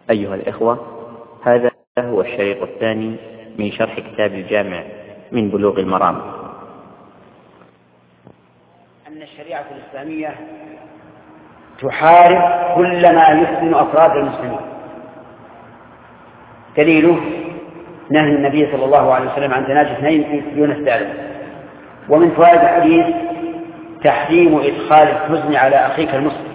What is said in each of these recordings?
أيها الإخوة، هذا هو الشريط الثاني من شرح كتاب الجامع من بلوغ المرام. أن الشريعة الإسلامية تحارب كل ما يفتن أفراد المسلمين. دليله نهي النبي صلى الله عليه وسلم عن تناجي اثنين دون الثالث. ومن فوائد الحديث تحريم إدخال الحزن على أخيك المسلم،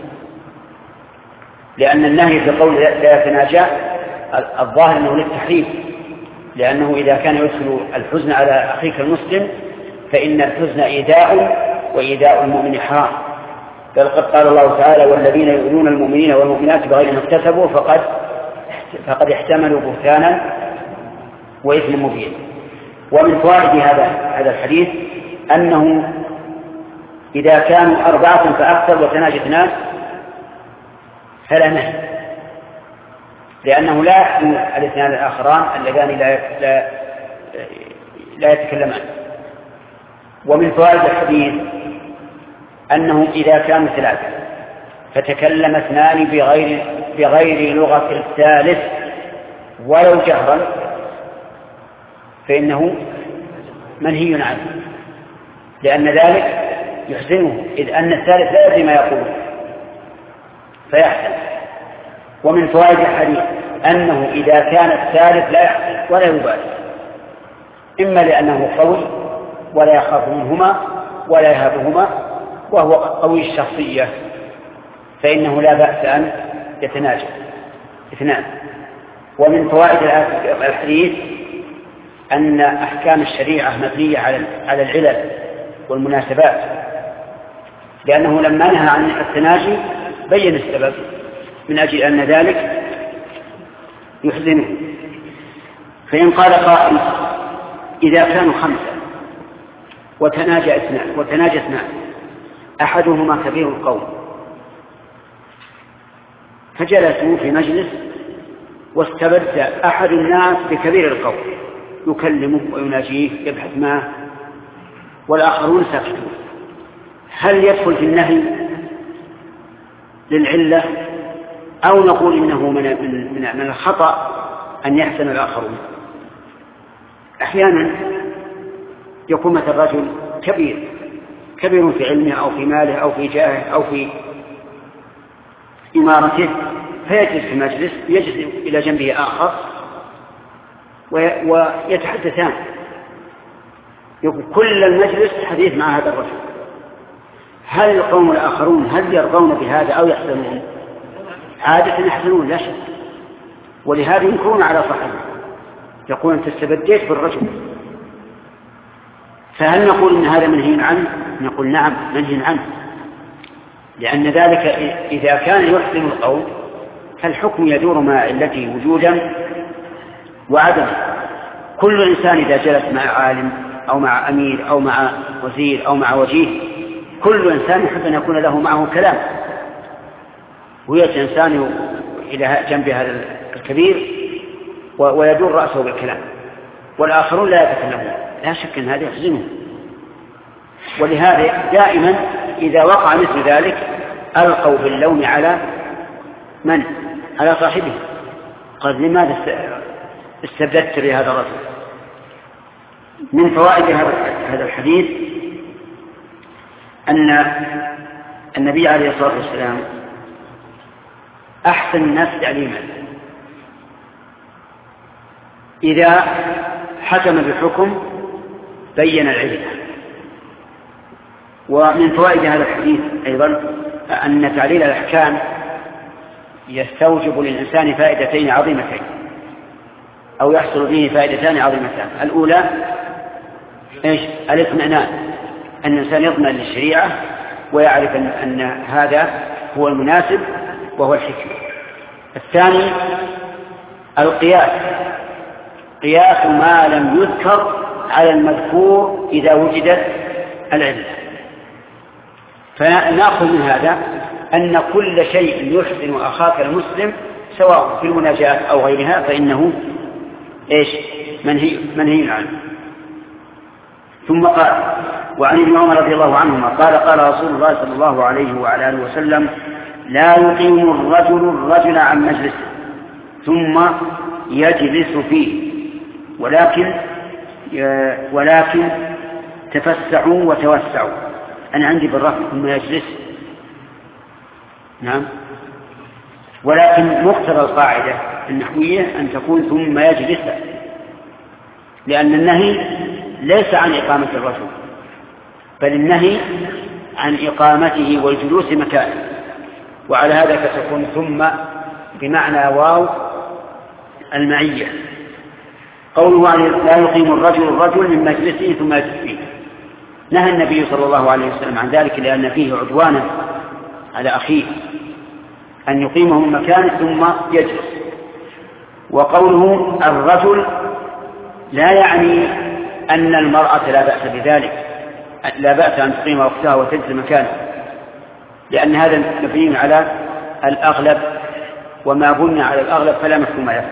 لأن النهي في قول لا يتناجى الظاهر أنه للتحريم، لأنه إذا كان يدخل الحزن على أخيك المسلم فإن الحزن إيذاء، وإيذاء المؤمن حرام. بل قد قال الله تعالى: والذين يؤذون المؤمنين والمؤمنات بغير ما اكتسبوا فقد احتملوا بهتانا وإثما مبينا. ومن فوائد هذا الحديث أنه إذا كانوا 4 فأكثر وتناجى 2 فلا نهي، لأنه لا يحكم الاثنان الآخران اللذان لا يتكلمان. ومن فوائد الحديث أنه إذا كانوا 3 فتكلم 2 بغير لغة الثالث ولو جهرا فإنه منهي عنه، لأن ذلك يحزنه، إذ أن الثالث لا يدري ما يقول فيحزن. ومن فوائد الحديث أنه إذا كان الثالث لا يحزن ولا يبالي، إما لأنه قوي ولا يخاف منهما ولا يهابهما وهو قوي الشخصية فإنه لا بأس أن يتناجى 2. ومن فوائد الحديث أن أحكام الشريعة مبنية على العلل والمناسبات، لأنه لما نهى عن التناجي بين السبب من أجل أن ذلك يحزنه. فإن قال قائل: إذا كانوا 5 وتناجى 2 أحدهما كبير القوم فجلسوا في مجلس واستبد أحد الناس بكبير القوم يكلمه ويناجيه يبحث معه والآخرون ساكتون، هل يدخل في النهي للعلة أو نقول إنه من الخطأ أن يحسن الآخرون؟ أحيانا يكون مثل رجل كبير في علمه أو في ماله أو في جاهه أو في إمارته، فيجلس في مجلس يجلس إلى جنبه آخر ويتحدثان، يكون كل المجلس حديث مع هذا الرجل. هل القوم الآخرون هل يرضون بهذا أو يحزنون؟ عادة يحزنون لا شك، ولهذا ينكرون على صاحبه، يقول: أنت استبديت بالرجل. فهل نقول إن هذا منهي عنه؟ نقول: نعم منهي عنه، لأن ذلك إذا كان يحزن القوم فالحكم يدور مع علته وجودا وعدما. كل إنسان إذا جلس مع عالم أو مع أمير أو مع وزير أو مع وجيه، كل إنسان يحب أن يكون له معه كلام، ويأتي إنسان إلى جنب هذا الكبير ويدور رأسه بالكلام والآخرون لا يتكلمون، لا شك أن هذا يحزنه. ولهذا دائما إذا وقع مثل ذلك ألقوا باللوم على من؟ على صاحبه. قال: لماذا استبددت بهذا الرجل؟ من فوائد هذا الحديث أن النبي عليه الصلاة والسلام أحسن الناس تعليما، إذا حكم بحكم بين العلة. ومن فوائد هذا الحديث أيضا أن تعليل الأحكام يستوجب للإنسان فائدتين عظيمتين، أو يحصل به فائدتان عظيمتان. الأولى الاطمئنان، أن الإنسان يضمن للشريعة ويعرف أن هذا هو المناسب وهو الحكمة. الثاني قياس ما لم يذكر على المذكور إذا وجدت العلة. فنأخذ من هذا أن كل شيء يحزن أخاك المسلم سواء في المناجاة أو غيرها فإنه منهي عنه. ثم قال: وعن ابن عمر رضي الله عنهما قال رسول الله صلى الله عليه وعلى آله وسلم: لا يقيم الرجل عن مجلسه ثم يجلس فيه، ولكن تفسعوا وتوسعوا. أنا عندي بالرفع ثم يجلس، نعم، ولكن مقتضى القاعدة النحوية أن تكون ثم يجلس، لأن النهي ليس عن إقامة الرجل، بل النهي عن إقامته والجلوس مكانه، وعلى هذا فتكون ثم بمعنى واو المعية. قوله لا يقيم الرجل من مجلسه ثم يجلس فيه، نهى النبي صلى الله عليه وسلم عن ذلك لأن فيه عدوانا على أخيه، أن يقيمه من مكانه ثم يجلس. وقوله الرجل لا يعني أن المرأة لا بأس بذلك، لا بأس أن تقيم وقتها وتجلس مكانه، لأن هذا مبني على الأغلب، وما بني على الأغلب فلا مفهوم له.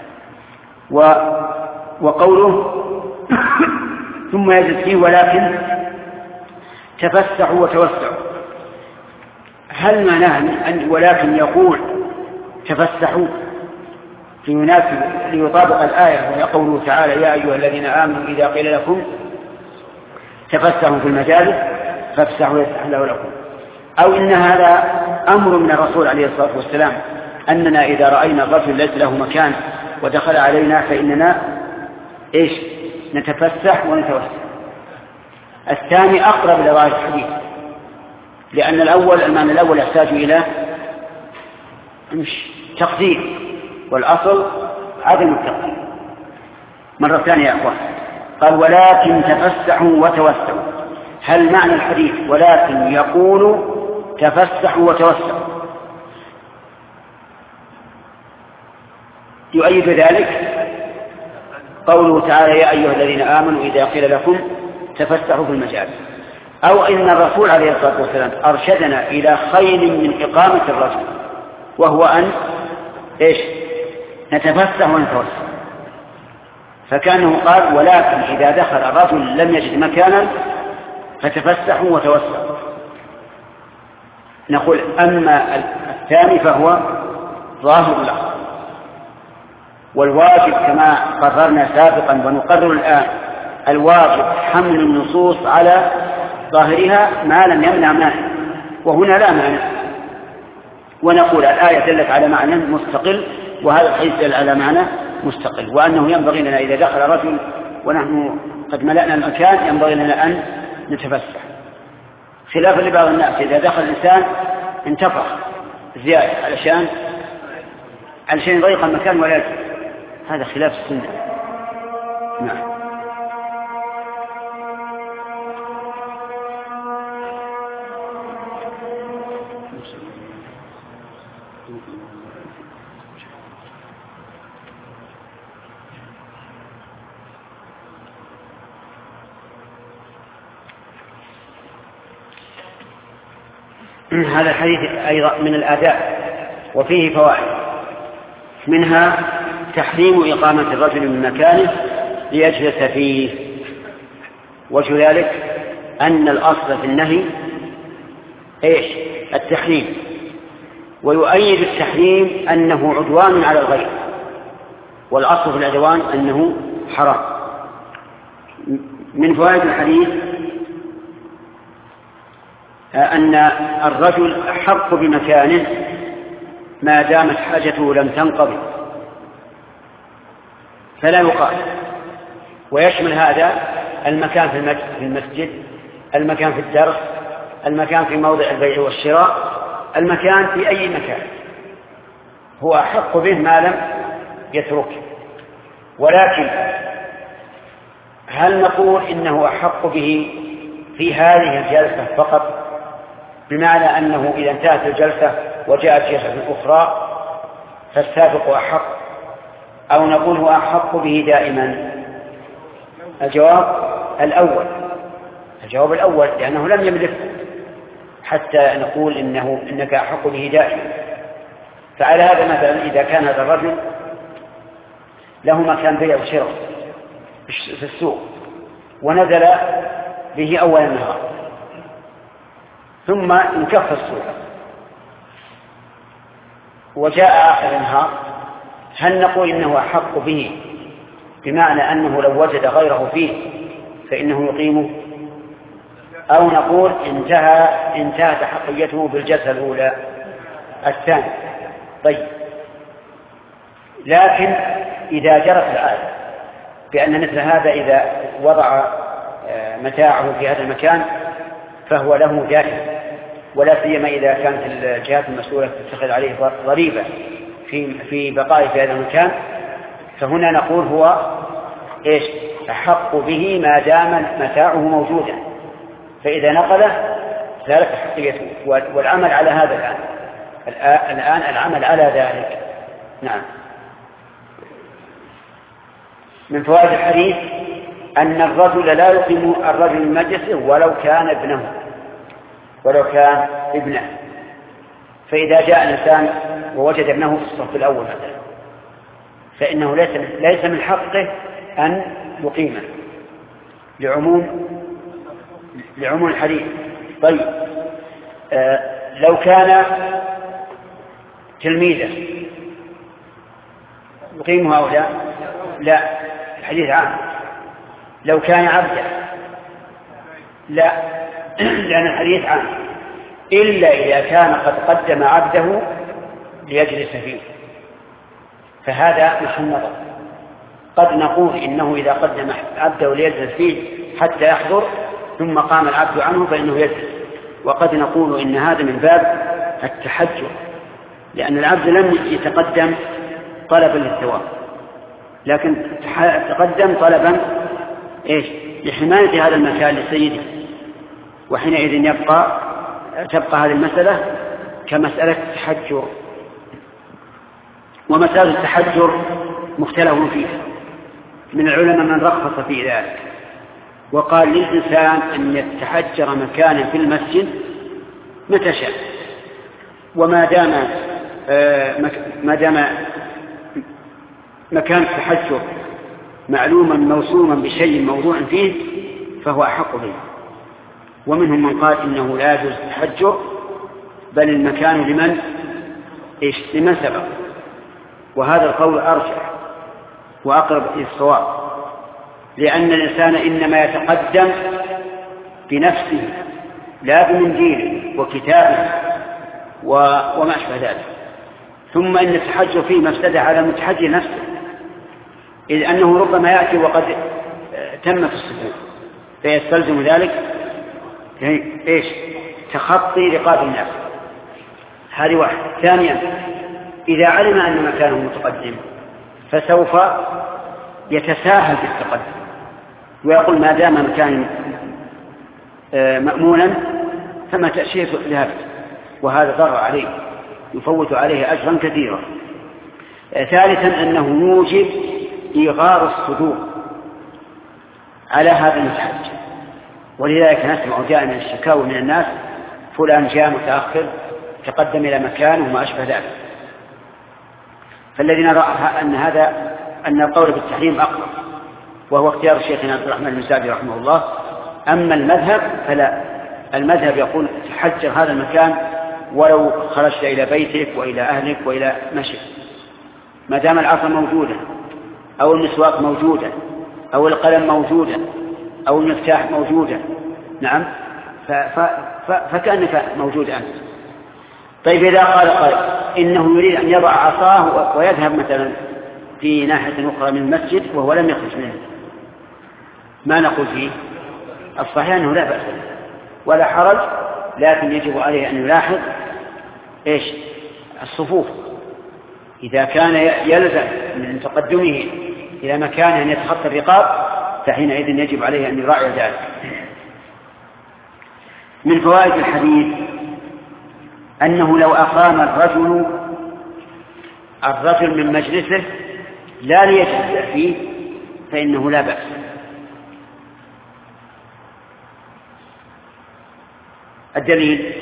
وقوله ثم يجلس فيه ولكن تفسحوا وتوسعوا، هل معناه أن ولكن يقول تفسحوا ليناسب ليطابق الآية، وهي قوله تعالى يا أيها الذين آمنوا إذا قيل لكم تفسحوا في المجالس فافسحوا يفسح له لكم، أو إن هذا أمر من الرسول عليه الصلاة والسلام أننا إذا رأينا الرجل ليس له مكان ودخل علينا فإننا نتفسح ونتوسع. الثاني أقرب إلى ظاهر الحديث، لأن المعنى الأول يحتاج إلى تقدير، والأصل عدم التقدير. مرة ثانية يا أخوان، قال ولكن تفسحوا وتوسعوا، هل معنى الحديث ولكن يقول تفسحوا وتوسعوا يؤيد ذلك قوله تعالى يا أيها الذين آمنوا إذا قيل لكم تفسحوا في المجالس، أو إن الرسول عليه الصلاة والسلام أرشدنا إلى خير من إقامة الرجل، وهو أن نتفسح ونتوسع. فكانه قال ولكن إذا دخل الرجل لم يجد مكانا فتفسحوا وتوسعوا. نقول أما الثاني فهو ظاهر له، والواجب كما قررنا سابقا ونقرر الآن الواجب حمل النصوص على ظاهرها ما لم يمنع مانع، وهنا لا مانع، ونقول الآية دلت على معنى مستقل وهذا الحديث دل على معنى مستقل، وأنه ينبغي لنا إذا دخل رجل ونحن قد ملأنا المكان ينبغي لنا أن نتفسح، خلافا لبعض الناس إذا دخل الإنسان انتفخ زيادة علشان يضيق المكان ولا يجب، هذا خلاف السنة. نعم. هذا الحديث أيضا من الآداب وفيه فوائد، منها تحريم إقامة الرجل من مكانه ليجلس فيه، وجه ذلك أن الأصل في النهي التحريم، ويؤيد التحريم أنه عدوان على الغير، والأصل في العدوان أنه حرام. من فوائد الحديث أن الرجل أحق بمكانه ما دامت حاجته لم تنقضي فلا يقال، ويشمل هذا المكان في المسجد، المكان في الدرس، المكان في موضع البيع والشراء، المكان في أي مكان هو أحق به ما لم يتركه. ولكن هل نقول إنه أحق به في هذه الجلسة فقط، بمعنى أنه إذا انتهت الجلسة وجاءت جلسة أخرى فالسابق أحق، أو نقول هو أحق به دائما؟ الجواب الأول لأنه لم يملك حتى نقول إنك أحق به دائما. فعلى هذا مثلا إذا كان هذا الرجل له مكان بيع وشراء في السوق ونزل به أول النهار ثم انكف السوق وجاء آخر النهار هل نقول إنه أحق به بمعنى أنه لو وجد غيره فيه فإنه يقيمه، أو نقول انتهت حقيته بالجلسة الأولى الثاني؟ طيب، لكن إذا جرت العادة بأن مثل هذا إذا وضع متاعه في هذا المكان فهو له دائم، ولا سيما إذا كانت الجهات المسؤولة تتخذ عليه ضريبة في بقائه في هذا المكان، فهنا نقول هو أحق به ما دام متاعه موجودا، فإذا نقله زالت حقيته، والعمل على هذا الآن العمل على ذلك. نعم. من فوائد الحديث أن الرجل لا يقيم الرجل من مجلسه ولو كان ابنه، فإذا جاء الإنسان ووجد ابنه في الصف الأول مثلا فإنه ليس من حقه أن يقيمه لعموم الحديث. طيب، لو كان تلميذا يقيمه أو لا، الحديث عام. لو كان عبدا لا، لأن الحديث عام، إلا إذا كان قد قدم عبده ليجلس فيه، فهذا محل نظر. قد نقول إنه إذا قدم عبده ليجلس فيه حتى يحضر ثم قام العبد عنه فإنه يجلس، وقد نقول إن هذا من باب التحجر، لأن العبد لم يتقدم طلبا للثواب، لكن تقدم طلبا لحماية هذا المكان لسيده، وحينئذ تبقى هذه المسألة كمسألة التحجر. ومسألة التحجر مختلف فيه، من العلماء من رخص في ذلك وقال للإنسان أن يتحجر مكانا في المسجد متى شاء، وما دام مكان التحجر معلوما موسوما بشيء موضوع فيه فهو أحق به. ومنهم من قال إنه لا يجوز التحجر، بل المكان لمن سبق، وهذا القول أرجح وأقرب إلى الصواب، لأن الإنسان إنما يتقدم بنفسه لا بمنديله وكتابه وما أشبه ذلك. ثم إن التحجر فيه مفسدة على المتحجر نفسه، إذ أنه ربما يأتي وقد تمت الصفوف، فيستلزم ذلك تخطي رقاب الناس. هذه واحد. ثانيا، إذا علم أن مكانه متقدم فسوف يتساهل في التقدم ويقول ما دام مكان مأمونا فما تأشير ذهبت، وهذا ضر عليه يفوت عليه أجرا كثيرا. ثالثا، أنه يوجب إيغار الصدور على هذا المتحجر، ولذلك نسمع دائما الشكاوى من الناس: فلان جاء متأخر تقدم إلى مكانه وما أشبه ذلك. فالذي نرى أن القول بالتحريم أقرب، وهو اختيار شيخنا عبد الرحمن بن سعدي رحمه الله. أما المذهب فلا، المذهب يقول تحجر هذا المكان ولو خرجت إلى بيتك وإلى أهلك وإلى مشي، ما دام العصا موجودة أو المسواك موجودة أو القلم موجودة أو المفتاح موجودة. نعم، فكأنك موجود أنت. طيب، إذا قال إنه يريد أن يضع عصاه ويذهب مثلا في ناحية أخرى من المسجد وهو لم يخرج منه، ما نقول فيه؟ الصحيح أنه لا بأس ولا حرج، لكن يجب عليه أن يلاحظ الصفوف. إذا كان يلزم من تقدمه إلى مكان أن يتخطى الرقاب فحينئذ يجب عليه أن يراعي ذلك. من فوائد الحديث أنه لو أقام الرجل من مجلسه لا ليجلس فيه فإنه لا بأس. الدليل: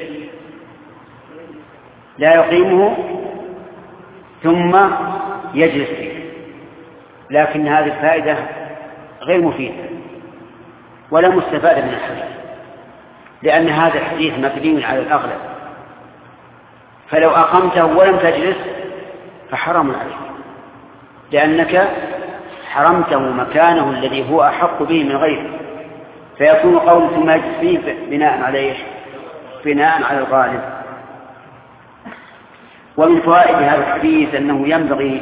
لا يقيمه ثم يجلس فيه، لكن هذه الفائدة غير مفيدة ولا مستفادة من الحديث، لأن هذا الحديث مبني على الأغلب، فلو أقمته ولم تجلس فحرام عليك، لأنك حرمته مكانه الذي هو أحق به من غيره، فيكون قول ثم يجلس فيه بناء عليه، بناء على الغالب. ومن فوائد هذا الحديث أنه ينبغي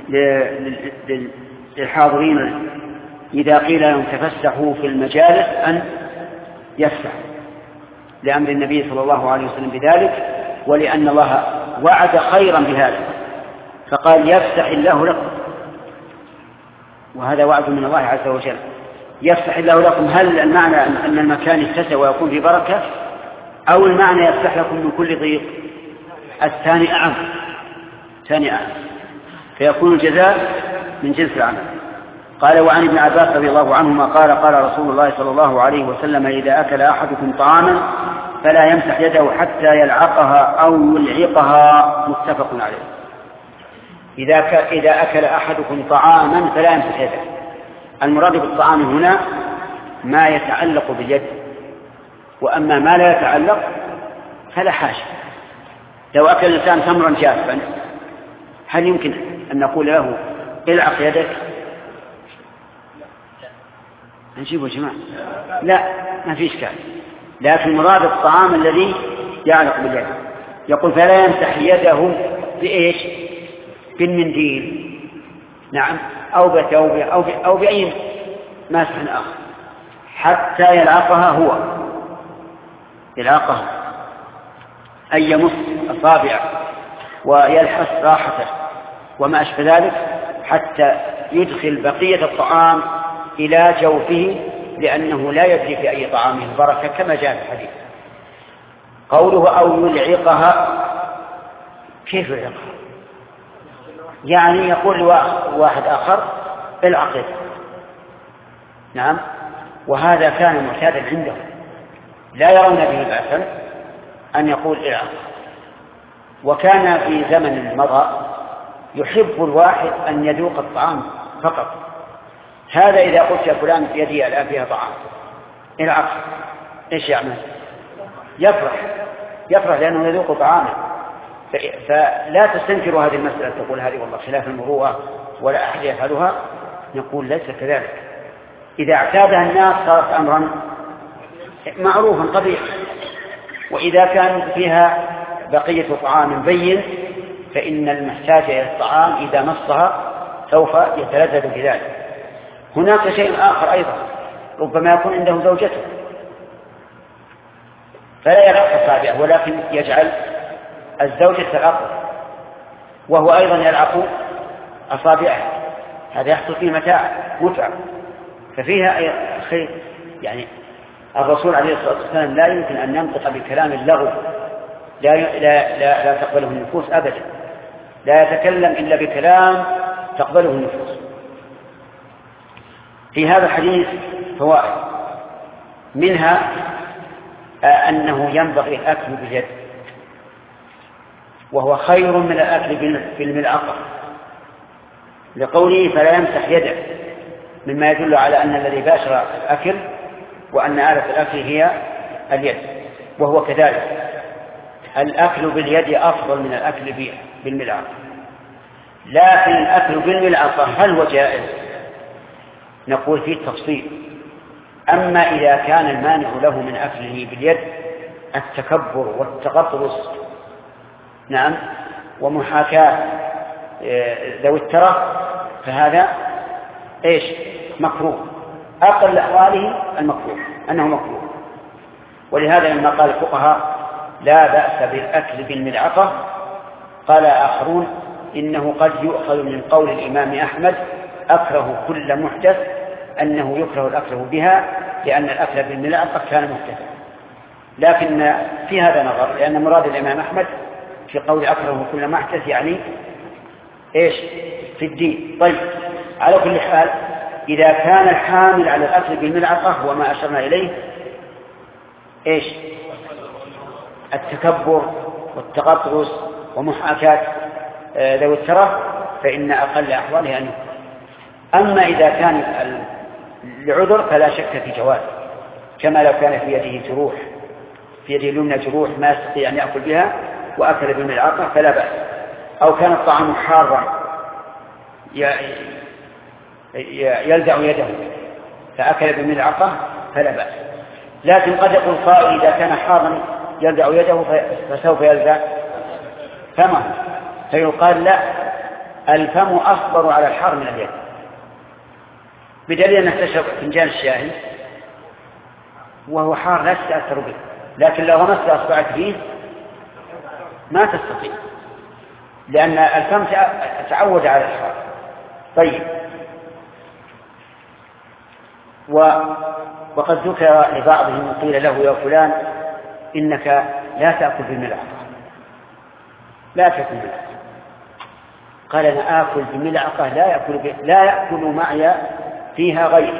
للحاضرين إذا قيل لهم تفسحوا في المجالس أن يفسحوا، لأمر النبي صلى الله عليه وسلم بذلك، ولأن الله وعد خيرا بهذا فقال يفسح الله لكم، وهذا وعد من الله عز وجل. يفسح الله لكم، هل المعنى أن المكان يتسع ويكون في بركة، أو المعنى يفسح لكم من كل ضيق؟ الثاني أعم، فيكون الجزاء من جنس العمل. قال وعن ابن عباس رضي الله عنهما قال قال رسول الله صلى الله عليه وسلم إذا أكل أحدكم طعاما فلا يمسح يده حتى يلعقها أو يلعقها، متفق عليه. إذا أكل أحدكم طعاما فلا يمسح يده، المراد بالطعام هنا ما يتعلق باليد، وأما ما لا يتعلق فلا حاجة. لو أكل الإنسان تمرا جافا هل يمكن أن نقول له العق يدك؟ نجيبه يا جماعة، لا، ما في إشكال. لكن مراد الطعام الذي يعلق باليد، يقول فلا يمسح يده بإيش؟ بالمنديل، نعم، أو بثوب أو بأي ماسح آخر حتى يلعقها، هو يلعقها أي يمس أصابعه ويلحس راحته وما أشبه ذلك، حتى يدخل بقية الطعام إلى جوفه، لأنه لا يدري في أي طعامه البركة كما جاء في الحديث. قوله أو يلعقها، كيف يلعقها؟ يعني يقول واحد آخر العقد، نعم، وهذا كان معتادا عندهم، لا يرون به بأسا أن يقول العقد. وكان في زمن مضى يحب الواحد أن يذوق الطعام فقط، هذا إذا قلت يا فلان يدي الآن فيها طعام العقد، إيش يعمل؟ يفرح لأنه يذوق طعامه. فلا تستنكروا هذه المسألة تقول هذه والله خلاف المروءة ولا أحد يفعلها، نقول ليس كذلك. إذا اعتادها الناس صارت أمرا معروفا قبيح، وإذا كان فيها بقية طعام بين فإن المحتاج إلى الطعام إذا مصها سوف يتلذذ بذلك. هناك شيء آخر أيضا، ربما يكون عنده زوجته فلا يلعق أصابعه، ولكن يجعل الزوجة تلعقه وهو أيضا يلعق أصابعه، هذا يحصل فيه متعة، ففيها خير. يعني الرسول عليه الصلاة والسلام لا يمكن أن ينطق بكلام اللغو لا تقبله النفوس أبدا، لا يتكلم إلا بكلام تقبله النفوس. في هذا الحديث فوائد، منها أنه ينبغي الأكل باليد، وهو خير من الأكل بالملعقة، لقوله فلا يمسح يده، مما يدل على أن الذي باشر الأكل وأن آلة الأكل هي اليد، وهو كذلك. الأكل باليد أفضل من الأكل بالملعقة، لكن الأكل بالملعقة هل هو جائز؟ نقول فيه تفصيل. أما إذا كان المانع له من أكله باليد التكبر والتغطرس، نعم، ومحاكاة ذوي الترف، فهذا إيش؟ مكروه، أقل أحواله المكروه أنه مكروه. ولهذا لما قال الفقهاء لا بأس بالأكل بالملعقة، قال آخرون إنه قد يؤخذ من قول الإمام أحمد أكره كل محدث أنه يكره الأكل بها، لأن الأكل بالملعقة كان محدثا. لكن في هذا نظر، لأن مراد الإمام أحمد في قول أكره كل محدث يعني إيش؟ في الدين. طيب، على كل حال إذا كان الحامل على الأكل بالملعقة هو ما أشرنا إليه، إيش؟ التكبر والتغطرس ومحاكاة ذوي الترف، فإن أقل أحواله أن يكون. أما إذا كان العذر فلا شك في جواز، كما لو كان في يده جروح، في يده اليمنى جروح ما يستطيع أن يأكل بها وأكل بالملعقة فلا بأس، أو كان الطعام حارا يلدع يده فأكل بملعقة فلا بأس. لكن قد يقول قائل إذا كان حارا يلدع يده فسوف يلدع فمه، فيقال لا، الفم أصبر على الحار من اليد، بدليل أنك تشرب فنجان الشاي وهو حار لا تتأثر به، لكن لو غمست أصبعك فيه ما تستطيع، لأن الفم تعود على الحار. طيب، وقد ذكر لبعضهم قيل له يا فلان إنك لا تأكل بالملعقة، لا تأكل بالملعقة. قال أنا آكل بملعقة لا يأكل معي فيها غيري،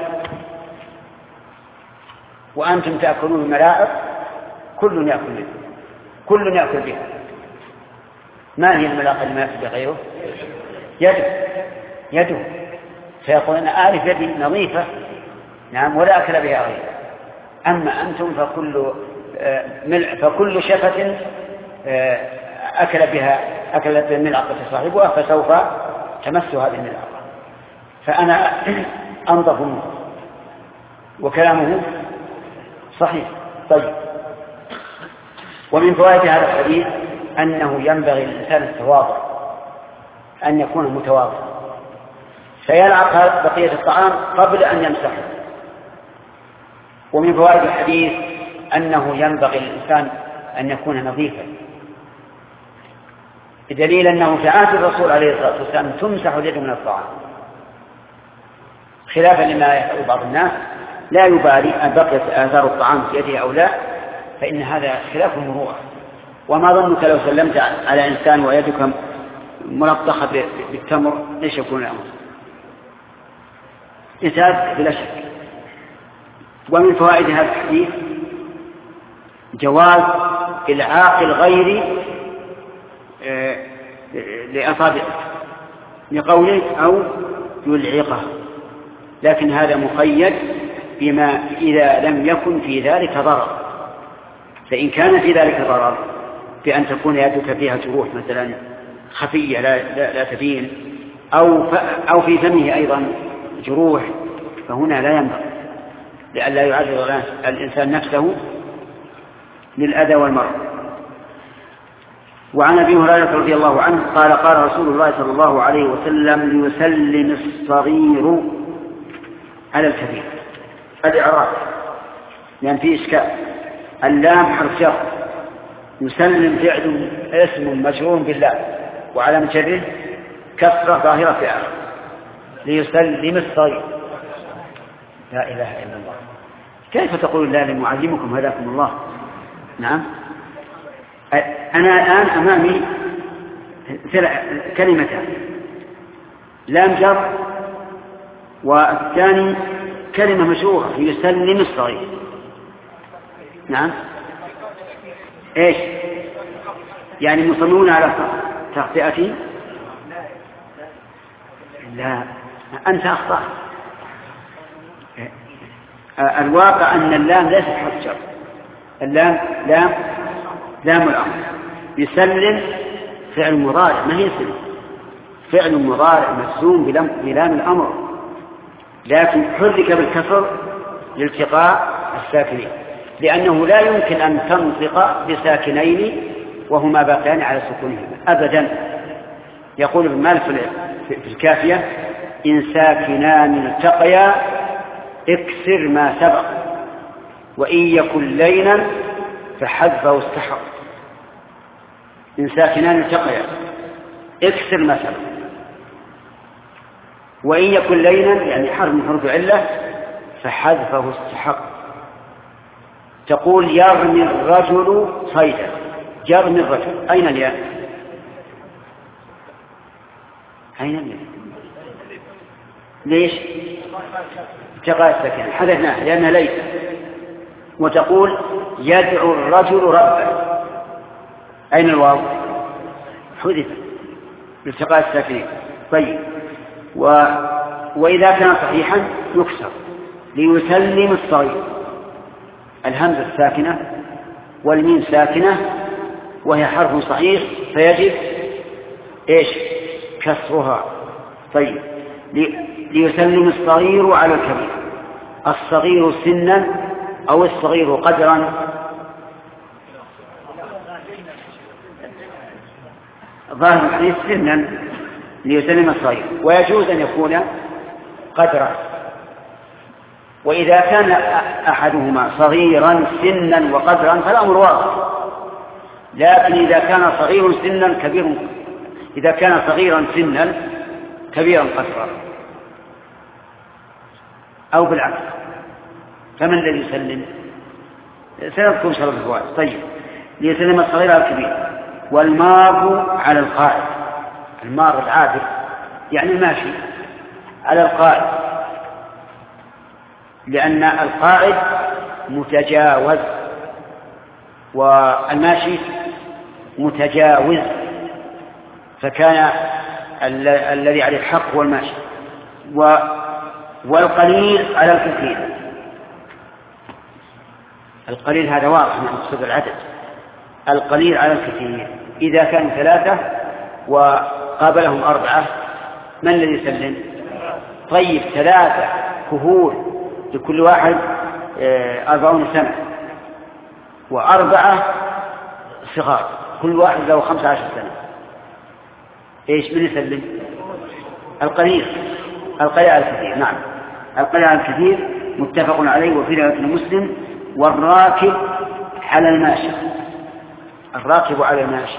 وأنتم تأكلون بملاعق كل يأكل بها. ما هي الملاعقة اللي ما يأكل بها غيره؟ يده. فيقول أنا أعرف يدي نظيفة، نعم، ولا أكل بها غيره. أما أنتم فكل شفة أكلت الملعقة صاحبها فسوف تمس هذه الملعقة، فأنا أنظف منه. وكلامه صحيح. طيب، ومن فوائد هذا الحديث أنه ينبغي للإنسان التواضع، أن يكون متواضعا فيلعق بقية الطعام قبل أن يمسحه. ومن فوائد الحديث أنه ينبغي للإنسان أن يكون نظيفا، بدليل أنه في عهد الرسول عليه الصلاة والسلام تمسح اليد من الطعام، خلافا لما يفعل بعض الناس لا يبالي أن بقيت آثار الطعام في يده أو لا، فإن هذا خلاف المروءة. وما ظنك لو سلمت على إنسان ويدك ملطخة بالتمر، ليش يكون الأمر؟ إنسان بلا شك. ومن فوائد هذا الحديث جواز إلعاق الغير لأصابعه لقوله أو يلعقه، لكن هذا مقيد بما إذا لم يكن في ذلك ضرر. فإن كان في ذلك ضرر بأن تكون يدك فيها جروح مثلا خفية لا تبين، أو في فمه أيضا جروح، فهنا لا ينبغي، لئلا يعرض الإنسان نفسه للأذى والمرض. وعن أبي هريرة رضي الله عنه قال قال رسول الله صلى الله عليه وسلم ليسلم الصغير على الكبير. الإعراب لأن فيه إشكال، اللام حرف جر، يسلم فعل اسم مجرور باللام وعلى جره كسرة ظاهرة في آخر، ليسلم الصغير. لا إله إلا الله، كيف تقول لا لمعلمكم هداكم الله؟ نعم، أنا الآن أمامي كلمتان، لام جر والثاني كلمة مشهورة يسلم الصغير. نعم، إيش يعني مصممون على تخطئتي؟ لا، أنت أخطأت. الواقع أن اللام ليست حرف جر، اللام لام الأمر. يسلم فعل مضارع، ما هي سلم، فعل مضارع مجزوم بلام الأمر، لكن حرك بالكسر لالتقاء الساكنين، لأنه لا يمكن أن تنطق بساكنين وهما باقيان على سكونهما أبدا. يقول ابن مالك في الكافية إن ساكنان التقيا اكسر ما سبق، وإن يكن لينا فحذفه استحق. إن ساكنان التقيا اكسر ما سبق، وإن يكن لينا يعني حرف من حروف علة فحذفه استحق. تقول يرمي الرجل صيدا، يرمي الرجل، أين الياء؟ أين الياء؟ ليش؟ التقاء الساكنة حذفناها لأنها ليس. وتقول يدعو الرجل ربه، أين الواو؟ حذف التقاء الساكنين. طيب، وإذا كان صحيحا يكسر ليسلم الصغير، الهمزة الساكنة والميم ساكنة وهي حرف صحيح، فيجب إيش؟ كسرها، طيب، ليسلم الصغير على الكبير. الصغير سنا أو الصغير قدرا؟ ظاهر الحديث سنا، ليسلم الصغير، ويجوز أن يكون قدرا. وإذا كان أحدهما صغيرا سنا وقدرا فالأمر واضح. لكن إذا كان صغير سنا كبير، إذا كان صغيرا سنا كبيرا قدرا أو بالعكس، فمن الذي يسلم؟ سنذكر شرط الفوائد. طيب، ليسلم الصغير على الكبير. والمار على القائد، المار العابر يعني الماشي على القائد، لأن القائد متجاوز والماشي متجاوز، فكان الذي عليه الحق هو الماشي. والقليل على الكثير، القليل هذا واضح من مقصود العدد، القليل على الكثير. إذا كانوا 3 وقابلهم 4 من الذي يسلم؟ طيب، 3 كهول لكل واحد 40 سنة، و4 صغار كل واحد له 15 سنة، ايش من يسلم؟ القليل على الكثير. نعم، القليل على الكثير متفق عليه. وفي رواية مسلم: والراكب على الماشي، الراكب على الماشي،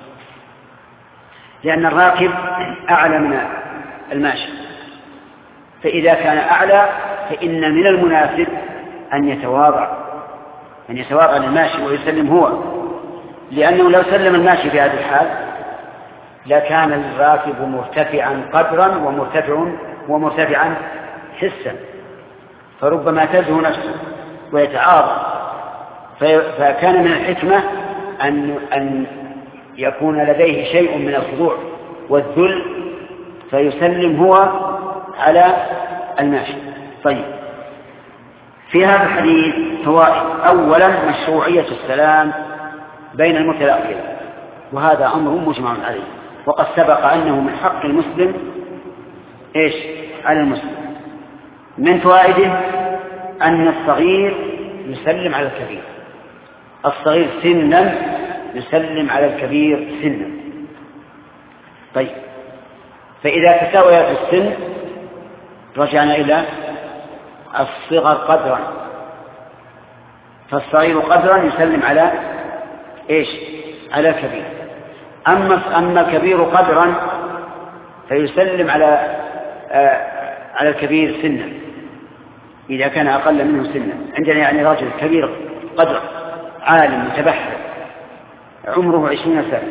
لأن الراكب أعلى من الماشي، فإذا كان أعلى فإن من المناسب أن يتواضع للماشي ويسلم هو، لأنه لو سلم الماشي في هذه الحال لكان الراكب مرتفعا قدرا ومرتفعا حسا، فربما تزهو نفسه ويتعاظم. فكان من الحكمة أن يكون لديه شيء من الخضوع والذل فيسلم هو على الماشي. طيب، في هذا الحديث فوائد. أولا، مشروعية السلام بين المتلاقين، وهذا أمر مجمع عليه، وقد سبق أنه من حق المسلم إيش على المسلم. من فوائده أن الصغير يسلم على الكبير، الصغير سنا يسلم على الكبير سنا. طيب، فإذا تساويت السن رجعنا إلى الصغر قدرا، فالصغير قدرا يسلم على إيش؟ على الكبير. أما الكبير قدرا فيسلم على الكبير سنا إذا كان أقل منه سنا. عندنا يعني رجل كبير قدر عالم متبحر عمره 20 سنة،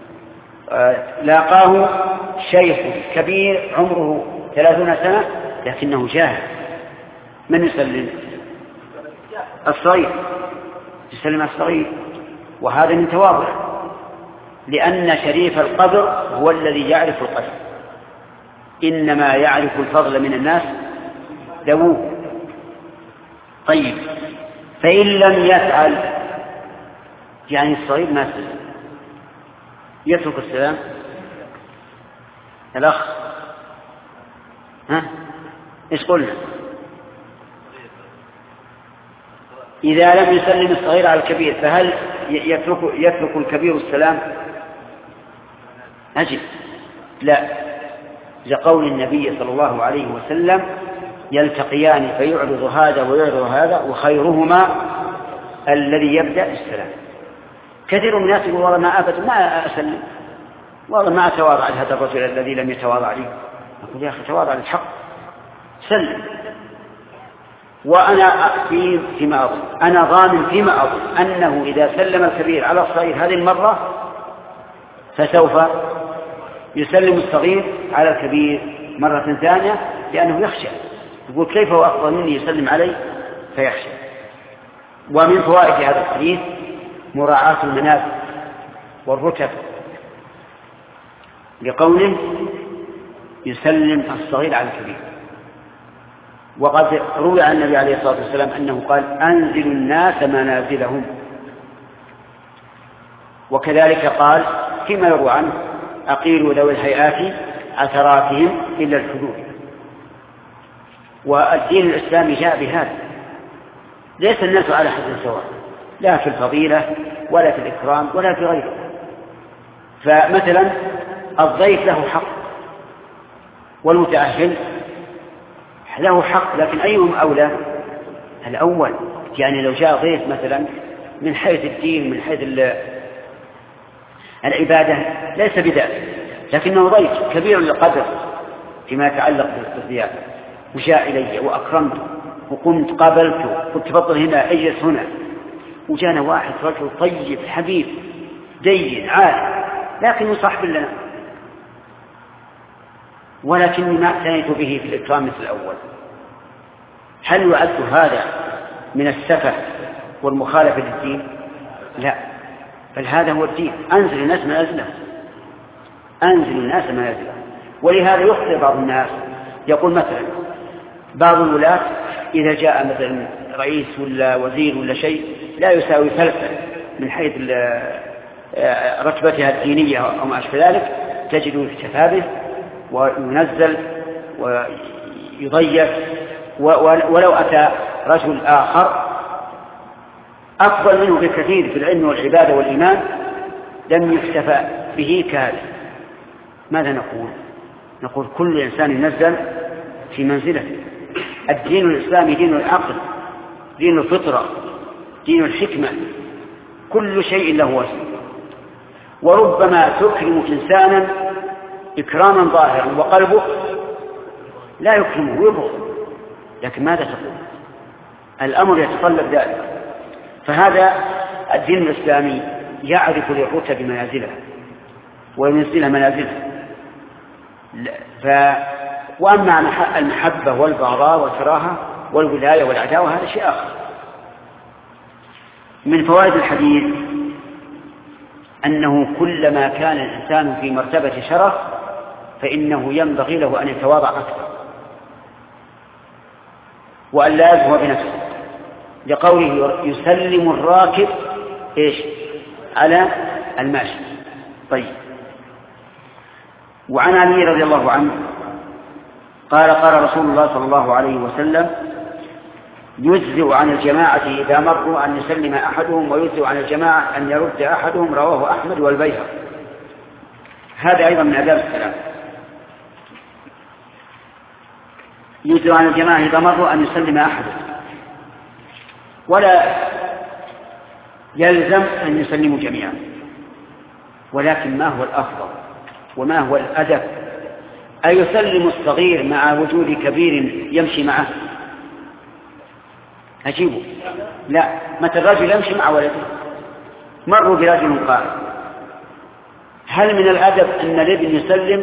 لاقاه شيخ كبير عمره 30 سنة لكنه جاهل، من يسلم؟ الصغير، يسلم الصغير، وهذا من تواضع، لأن شريف القدر هو الذي يعرف القدر، إنما يعرف الفضل من الناس ذووه. طيب، فإن لم يفعل يعني الصغير ما سلم يترك السلام. الأخ إيش قلنا؟ إذا لم يسلم الصغير على الكبير فهل يترك الكبير السلام؟ أجل لا، لقول النبي صلى الله عليه وسلم: يلتقيان فيعرض هذا ويعرض هذا وخيرهما الذي يبدأ السلام. كثير من الناس يقول: والله ما أبدا ما أسلم، والله ما أتواضع لهذا الرجل الذي لم يتواضع لي. أقول: يا أخي تواضع للحق، سلم. وأنا فيما أظن، أنا ضامن فيما أظن أنه إذا سلم الكبير على الصغير هذه المرة فسوف يسلم الصغير على الكبير مرة ثانية، لأنه يخشى، يقول: كيف هو أفضل مني يسلم علي؟ فيخشى. ومن فوائد هذا الحديث مراعاة المنازل والرتب، لقوله: يسلم الصغير على الكبير. وقد روي عن النبي عليه الصلاة والسلام أنه قال: أنزلوا الناس منازلهم. وكذلك قال فيما يروى عنه: أقيلوا ذوي الهيئات عثراتهم إلا الحدود. والدين الإسلامي جاء بهذا، ليس الناس على حد سواء، لا في الفضيلة ولا في الإكرام ولا في غيره. فمثلا الضيف له حق والمتأهل له حق، لكن أيهم أولى؟ الأول. يعني لو جاء ضيف مثلا من حيث الدين من حيث العبادة ليس بذلك، لكنه ضيف كبير القدر فيما يتعلق بالضيافة، وجاء إلي وأكرمته وقمت قابلته، قلت تفضل هنا اجلس هنا، وجانا واحد رجل طيب حبيب دين عالم لكنه صاحب لنا، ولكني ما اعتنيت به في الإكرام مثل الأول. هل يعد هذا من السفه والمخالفة للدين؟ لا، بل هذا هو الدين. أنزل الناس منازله، أنزل الناس منازله. ولهذا يخطئ بعض الناس، يقول مثلا بعض الولاة إذا جاء مثلا رئيس ولا وزير ولا شيء لا يساوي فلسة من حيث رتبتها الدينية أو ما أشبه ذلك، تجد اكتفى به وينزل ويضيف. ولو أتى رجل آخر أفضل منه بكثير في العلم والعبادة والإيمان لم يكتفى به كهذا. ماذا نقول؟ نقول كل إنسان ينزل في منزله. الدين الإسلامي دين العقل، دين الفطرة، دين الحكمة، كل شيء له وزن. وربما تكرم إنسانا إكراما ظاهرا وقلبه لا يكرمه ويبغض، لكن ماذا تقول؟ الأمر يتطلب ذلك. فهذا الدين الإسلامي يعرف للرتب منازلها وينزلها منازلها. وأما المحبة والبغضاء والكراهة والولاية والعداوة هذا شيء آخر. من فوائد الحديث أنه كلما كان الإنسان في مرتبة شرف فإنه ينبغي له أن يتواضع أكثر وأن لا يزهو بنفسه، لقوله يسلم الراكب على الماشي. طيب. وعن علي رضي الله عنه قال قال رسول الله صلى الله عليه وسلم يجزئ عن الجماعة إذا مروا أن يسلم أحدهم، ويجزئ عن الجماعة أن يرد أحدهم. رواه أحمد والبيهقي. هذا أيضا من آداب السلام. يجزئ عن الجماعة إذا مروا أن يسلم أحدهم، ولا يلزم أن يسلموا جميعا، ولكن ما هو الأفضل وما هو الأدب؟ أيسلم الصغير مع وجود كبير يمشي معه؟ أجيبه لا. متى الرجل يمشي مع ولده، مروا برجل قائم، هل من الأدب أن الابن يسلم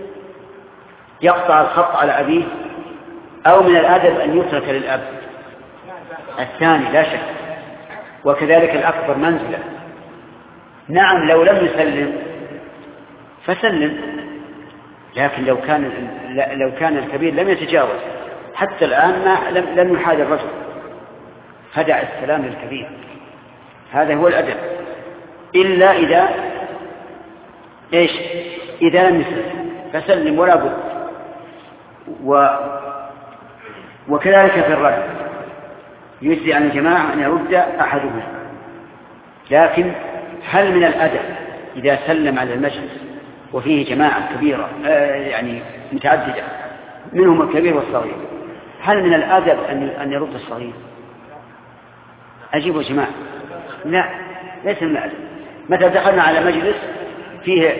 يقطع الخط على أبيه، أو من الأدب أن يترك للأب؟ الثاني لا شك. وكذلك الأكبر منزلة. نعم لو لم يسلم فسلم، لكن لو كان الكبير لم يتجاوز حتى الآن لم يحاذي الرجل، فدع السلام للكبير. هذا هو الأدب، إلا إذا لم يسلم فسلم ولا بد. وكذلك في الرد يجزي عن الجماعة أن يرد أحدهم، لكن هل من الأدب إذا سلم على المجلس وفيه جماعة كبيرة يعني متعددة منهم الكبير والصغير، هل من الأدب أن يرد الصغير؟ أجيبوا جماعة لا، ليس من الأدب. متى دخلنا على مجلس فيه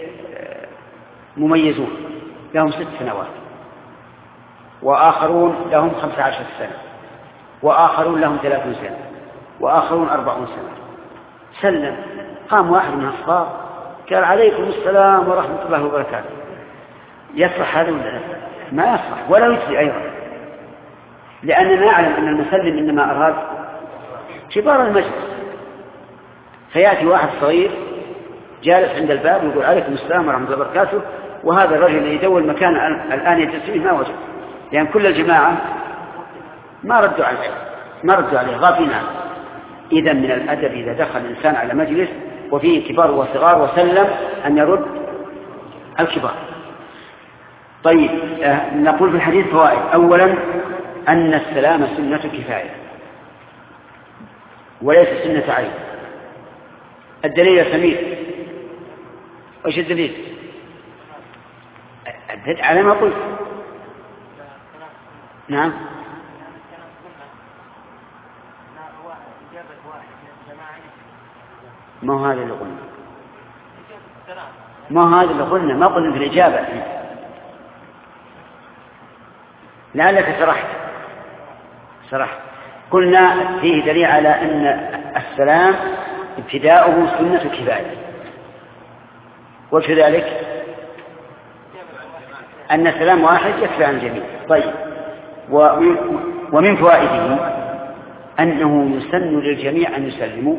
مميزون لهم 6 سنوات، وآخرون لهم 15 سنة، وآخرون لهم 30 سنة، وآخرون 40 سنة، سلم، قام واحد من الصغار قال عليكم السلام ورحمة الله وبركاته. يصح هذا ولا لا؟ ما يصح ولا يجزي أيضا، لأننا نعلم أن المسلم إنما أراد كبار المجلس. فيأتي واحد صغير جالس عند الباب ويقول عليكم السلام ورحمة الله وبركاته، وهذا الرجل اللي يدور المكان الآن يجلس فيه ما وجد، لأن كل الجماعة ما ردوا عليه غافلين عنه. إذا من الأدب إذا دخل الإنسان على مجلس وفيه كبار وصغار وسلم أن يرد الكبار. طيب نقول في الحديث فوائد. أولا أن السلام سنة كفاية وليس سنة عين. الدليل يا سمير، وش الدليل؟ على ما قلت. نعم. ما هو هذا اللي قلنا، ما هذا اللي قلنا، ما قلنا في الإجابة. لعلك سرحت. قلنا فيه دليل على أن السلام ابتداؤه سنة كفاية، وجه ذلك أن السلام واحد يكفي عن الجميع. طيب، ومن فوائده أنه يسن للجميع أن يسلموا.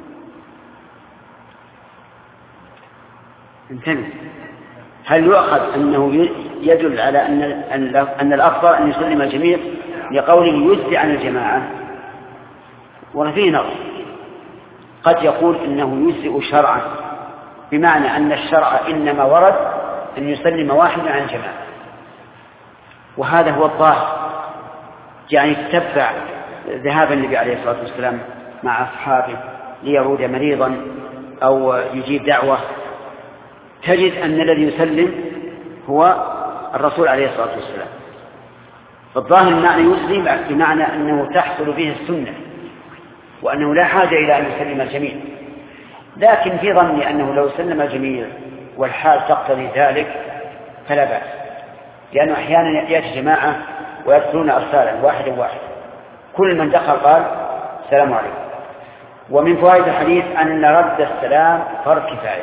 انتبه، هل يؤخذ أنه يدل على أن الأفضل أن يسلم الجميع لقوله يجزي عن الجماعة؟ وفيه نظر، قد يقول إنه يجزئ شرعا، بمعنى أن الشرع إنما ورد أن يسلم واحد عن الجماعة، وهذا هو الظاهر. يعني تتبع ذهاب النبي عليه الصلاة والسلام مع أصحابه ليعود مريضا أو يجيب دعوة، تجد أن الذي يسلم هو الرسول عليه الصلاة والسلام. فالظاهر المعنى يسلم بمعنى أنه تحصل به السنة، وأنه لا حاجة إلى أن يسلم الجميع. لكن في ظني أنه لو سلم الجميع والحال تقتضي ذلك فلا بأس، لأنه أحيانا يأتي جماعة ويدخلون أرسالا واحدا، كل من دخل قال السلام عليكم. ومن فوائد الحديث أن رد السلام فرض كفاية.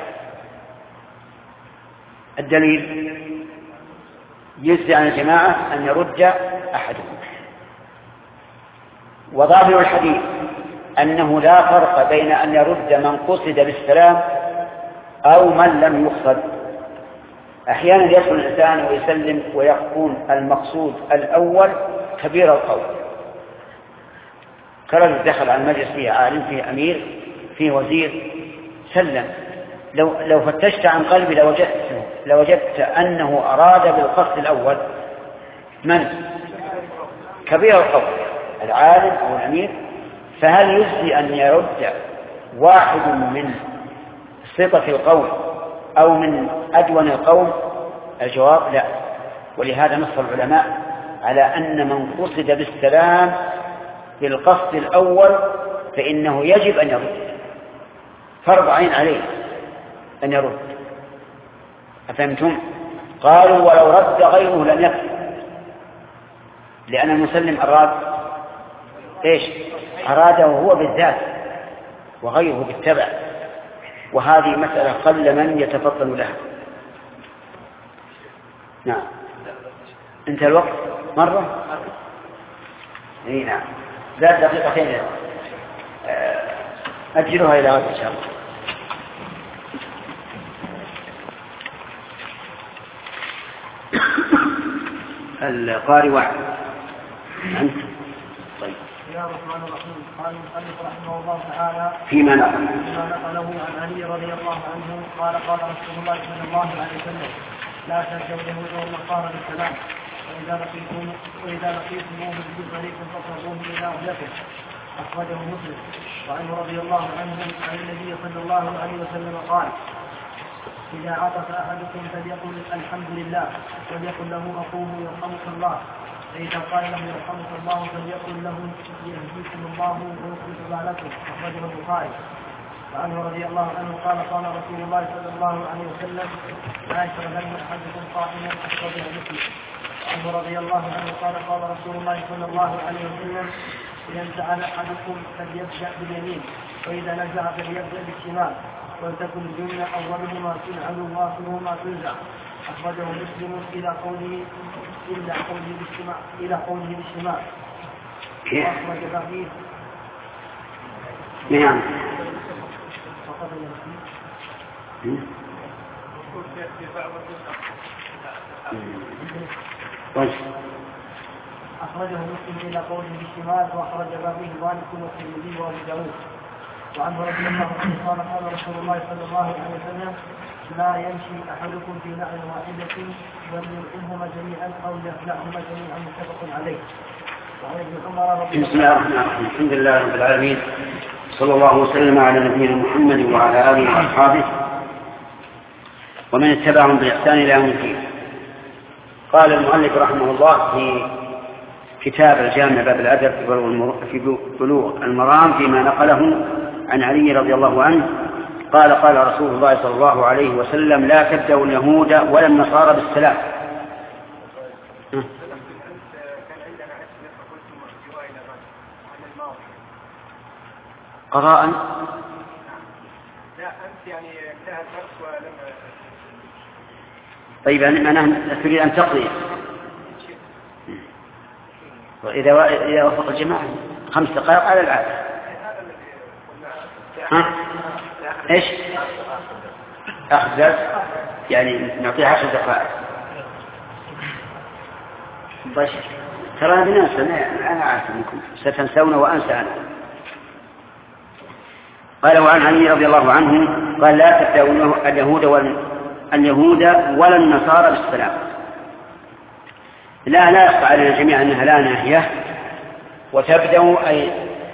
الدليل يجزي عن الجماعة أن يرد أحدهم. وظاهر الحديث أنه لا فرق بين أن يرد من قصد بالسلام أو من لم يقصد. أحيانا يدخل الإنسان ويسلم ويكون المقصود الأول كبير القول، كرجل دخل على المجلس فيه عالم، فيه أمير، فيه وزير، سلم. لو فتشت عن قلبي لوجدت أنه أراد بالقصد الأول من؟ كبير القول، العالم أو الأمير. فهل يجزي أن يرد واحد من صفة القول أو من أدون القول؟ الجواب لا. ولهذا نص العلماء على أن من قصد بالسلام بالقصد الأول فإنه يجب أن يرد، فرض عين عليه أن يرد. أفهمتم؟ قالوا ولو رد غيره لم يكفي، لأن المسلم أراد إيش؟ أراده هو بالذات وغيره بالتبع، وهذه مسألة قل من يتفطن لها. نعم. انت الوقت مرة؟ اي نعم، زاد دقيقتين، أجلها إلى غد إن شاء الله. القارئ واحد. أنت طيب. بسم الله الرحمن الرحيم. قال المؤلف رحمه الله تعالى فيما نقله عن علي رضي الله عنه قال قال رسول الله صلى الله عليه وسلم: لا تنسوا اليهود والنصارى بالسلام، وإذا لقيتموه في طريق فاقربوه إلى أهلكم. أخرجه مسلم. وعنه رضي الله عنه عن النبي صلى الله عليه وسلم قال: إذا عطس أحدكم فليقل الحمد لله، وليقل له أخوه يرحمك الله، فإذا قال له يرحمك الله فليقل له يهديكم الله ويصلح بالكم. أخرجه البخاري. وعنه رضي الله عنه قال قال رسول الله صلى الله عليه وسلم: لا يشربن أحدكم قائما. أخرجه مسلم. وعنه رضي الله عنه قال قال رسول الله صلى الله عليه وسلم: إذا انتعل أحدكم فليبدأ باليمين، وإذا نزع فليبدأ بالشمال، ولتكن الجملة أولهما تنعل وآخرهما تنزع. أخرجه مسلم إلى قوله بالشمال. وأخرج بقيه. نعم. أخرجه مسلم إلى قوله بالشمال، وأخرج بقيه مالك والترمذي وأبو داود. وعنه رضي الله عنه قال قال رسول الله صلى الله عليه وسلم: لا يمشي أحدكم في نعل واحدة بل يلقمهما جميعا أو يخلعهما جميعا متفق عليه. بسم الله الرحمن الرحيم. الحمد لله رب العالمين، صلى الله وسلم على نبينا محمد وعلى آله وأصحابه ومن اتبعهم بإحسان إلى يوم الدين. قال المؤلف رحمه الله في كتاب الجامع باب الأدب في بلوغ المرام فيما نقله عن علي رضي الله عنه قال قال رسول الله صلى الله عليه وسلم لا تبدأوا اليهود ولا النصارى بالسلام. قضاء لا أنت يعني انتهى الدرس ولم. طيب أنا تريد أن تقضي وإذا وافق الجماعة 5 دقائق على العادة. ها؟ إيش؟ أخذ درس يعني نعطيه 10 دقائق. بس ترى بننسى، أنا عارف منكم ستنسون وأنسى أنا. قال وعن علي رضي الله عنه قال لا تبدأوا اليهود ولا النصارى بالسلام. لا يخفى علينا جميعا أنها لا ناهية، وتبدأ أي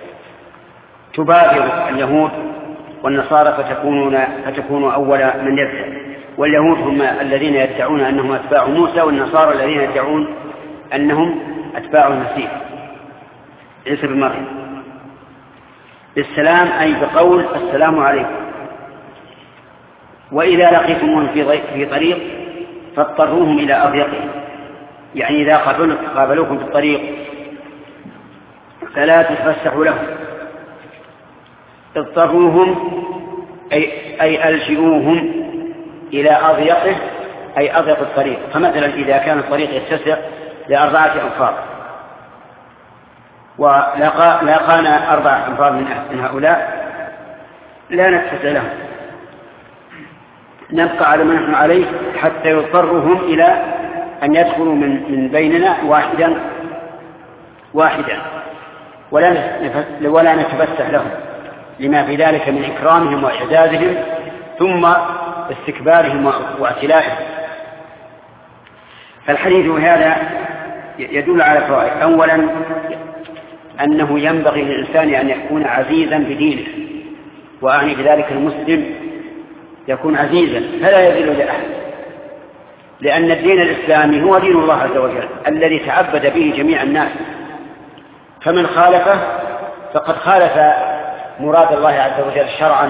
تبادر اليهود والنصارى فتكونوا أول من يبدأ. واليهود هم الذين يدعون أنهم أتباع موسى، والنصارى الذين يدعون أنهم أتباع المسيح عيسى بن مريم. بالسلام أي بقول السلام عليكم. وإذا لقيتموهم في طريق فاضطروهم إلى أضيقهم، يعني إذا قابلوكم في الطريق فلا تتفسحوا لهم، اضطروهم أي ألجئوهم إلى أضيقه أي أضيق الطريق. فمثلا إذا كان الطريق يتسع ل4 أنفار ولاقانا 4 أنفار من هؤلاء لا نتفسح لهم، نبقى على ما نحن عليه حتى يضطرهم إلى أن يدخلوا من بيننا واحدا ولا نتفسح لهم، لما في ذلك من إكرامهم وإعزازهم ثم استكبارهم واعتلائهم. فالحديث هذا يدل على فوائد. أولا أنه ينبغي للإنسان أن يكون عزيزا بدينه، وأعني بذلك المسلم يكون عزيزا فلا يذل لأحد، لأن الدين الإسلامي هو دين الله عز وجل الذي تعبد به جميع الناس، فمن خالفه فقد خالف مراد الله عز وجل شرعا.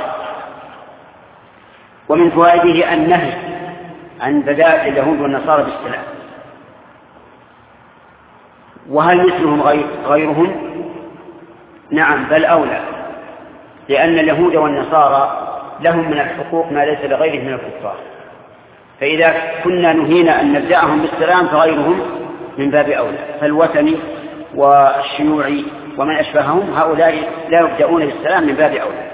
ومن فوائده النهي عن بداء اليهود والنصارى بالسلام. وهل مثلهم غيرهم؟ نعم بل أولى، لأن اليهود والنصارى لهم من الحقوق ما ليس لغيرهم من الكفار، فإذا كنا نهينا أن نبدأهم بالسلام فغيرهم من باب أولى. فالوثني والشيوعي ومن أشبههم هؤلاء لا يبدأون بالسلام من باب أولى.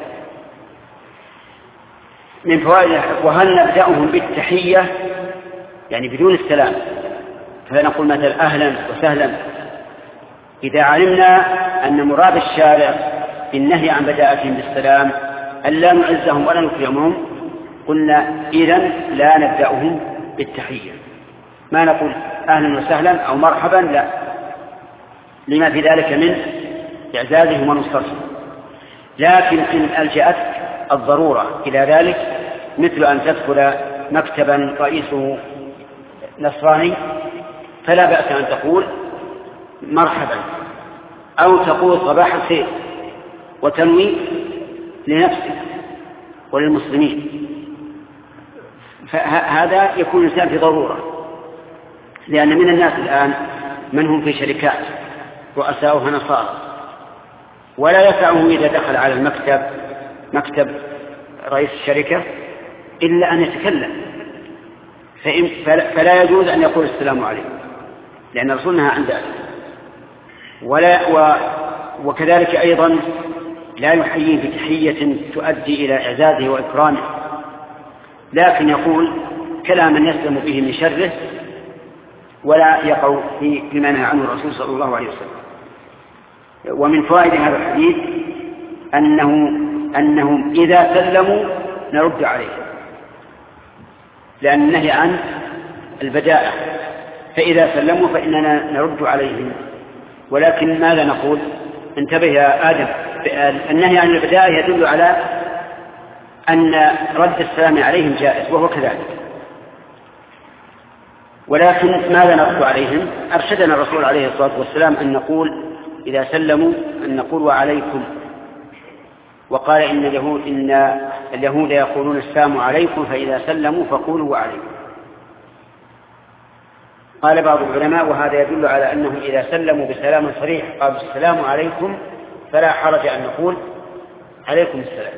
من فوائد وهل نبدأهم بالتحية يعني بدون السلام، فنقول مثلا أهلا وسهلا. إذا علمنا أن مراد الشارع بالنهي عن بداءتهم بالسلام ألا نعزهم ولا نكرمهم قلنا إذن لا نبدأهم بالتحية، ما نقول أهلا وسهلا أو مرحبا، لا، لما في ذلك من إعزازهم ونصرتهم. لكن إن ألجأت الضرورة إلى ذلك مثل أن تدخل مكتبا رئيسه نصراني فلا بأس أن تقول مرحبا أو تقول صباح الخير وتنوي لنفسك وللمسلمين. فهذا يكون الإنسان في ضرورة، لأن من الناس الآن من هم في شركات رؤساؤها نصارى ولا يسعه إذا دخل على المكتب مكتب رئيس الشركة إلا أن يتكلم، فلا يجوز أن يقول السلام عليكم لأن رسولنا عن ذلك. وكذلك أيضا لا يحيي بتحية تؤدي إلى إعزازه وإكرامه، لكن يقول كلاما يسلم به من شره ولا يقع فيما نهى عنه الرسول صلى الله عليه وسلم. ومن فوائد هذا الحديث أنهم إذا سلموا نرد عليهم، لأن النهي عن البداءة، فإذا سلموا فإننا نرد عليهم. ولكن ماذا نقول؟ انتبه يا آدم، النهي عن البداءة يدل على أن رد السلام عليهم جائز، وهو كذلك. ولكن ماذا نرد عليهم؟ أرشدنا الرسول عليه الصلاة والسلام أن نقول إذا سلموا أن نقول وعليكم، وقال إن اليهود يقولون السلام عليكم، فإذا سلموا فقولوا وعليكم. قال بعض العلماء وهذا يدل على أنهم إذا سلموا بسلام صريح قالوا السلام عليكم فلا حرج أن نقول عليكم السلام.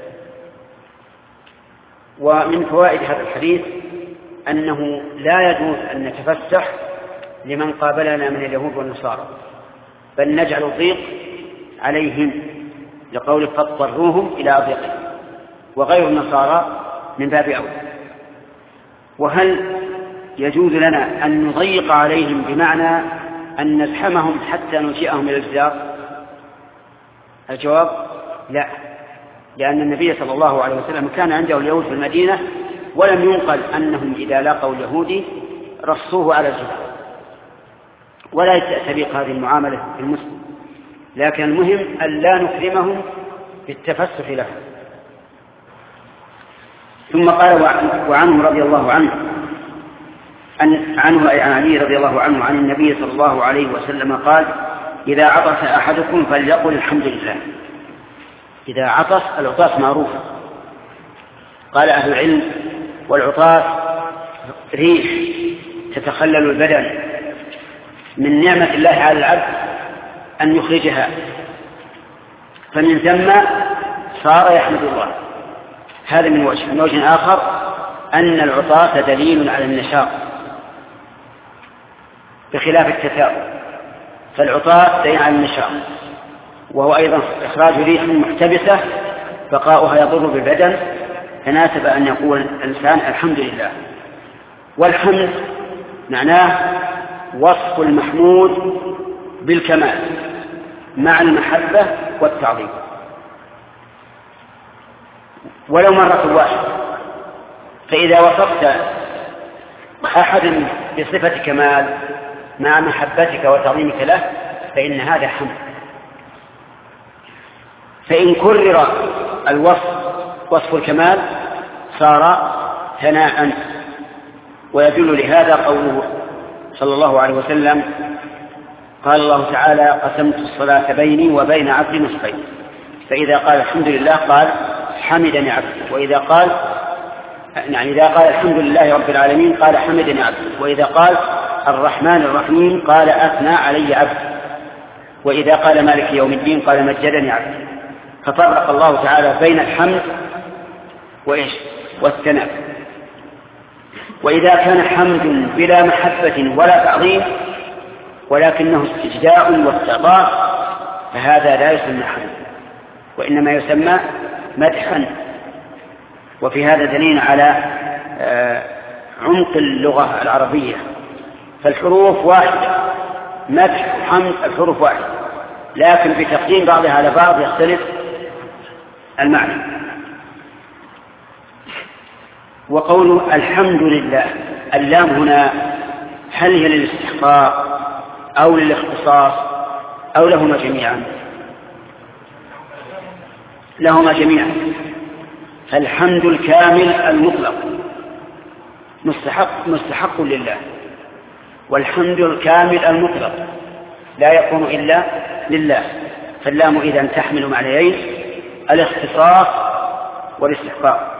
ومن فوائد هذا الحديث أنه لا يجوز أن نتفسح لمن قابلنا من اليهود والنصارى، بل نجعل الضيق عليهم لقول فاضطروهم إلى ضيقهم، وغير النصارى من باب أولى. وهل يجوز لنا أن نضيق عليهم بمعنى أن نزحمهم حتى نلجئهم إلى الجدار؟ الجواب لا، لأن النبي صلى الله عليه وسلم كان عنده اليهود في المدينة ولم ينقل أنهم إذا لاقوا اليهودي رصوه على الجدار، ولا تليق هذه المعاملة بالمسلم. لكن المهم أن لا نكرمهم بالتفسح لهم. ثم قال وعنه رضي الله عنه عن علي رضي الله عنه عن النبي صلى الله عليه وسلم قال إذا عطس أحدكم فليقل الحمد لله. إذا عطس، العطاس معروف، قال أهل العلم والعطاس ريح تتخلل البدن، من نعمة الله على العبد أن يخرجها، فمن ثم صار يحمد الله. هذا من وجه. من وجه آخر أن العطاس دليل على النشاط بخلاف التثاؤب، فالعطاس دليل على النشاط، وهو أيضا إخراج ريح محتبسة بقاؤها يضر بالبدن، فناسب أن يقول الإنسان الحمد لله. والحمد معناه وصف المحمود بالكمال مع المحبة والتعظيم. ولو مرة واحدة، فإذا وصفت أحدا بصفة كمال مع محبتك وتعظيمك له فإن هذا حمد. فإن كرر وصف الكمال صار ثناء. ويدل لهذا قوله صلى الله عليه وسلم قال الله تعالى قسمت الصلاة بيني وبين عبدي نصفين، فإذا قال الحمد لله قال حمدني عبدي، وإذا قال إذا قال الحمد لله رب العالمين قال حمدني عبدي، وإذا قال الرحمن الرحيم قال أثنى علي عبدي، وإذا قال مالك يوم الدين قال مجدني عبدي. ففرق الله تعالى بين الحمد والثناء. وإذا كان حمد بلا محبة ولا تعظيم ولكنه استجداء واستعطاف فهذا لا يسمى حمد، وإنما يسمى مدحا. وفي هذا دليل على عمق اللغة العربية، فالحروف واحدة، مدح وحمد الحروف واحدة، لكن بتقديم بعضها على بعض يختلف المعنى. وقوله الحمد لله، اللام هنا هل هي للاستحقاق أو للاختصاص أو لهما جميعا؟ لهما جميعا. فالحمد الكامل المطلق مستحق لله، والحمد الكامل المطلق لا يكون إلا لله. فاللام إذا تحمل معنيين، الاختصاص والاستحقاق.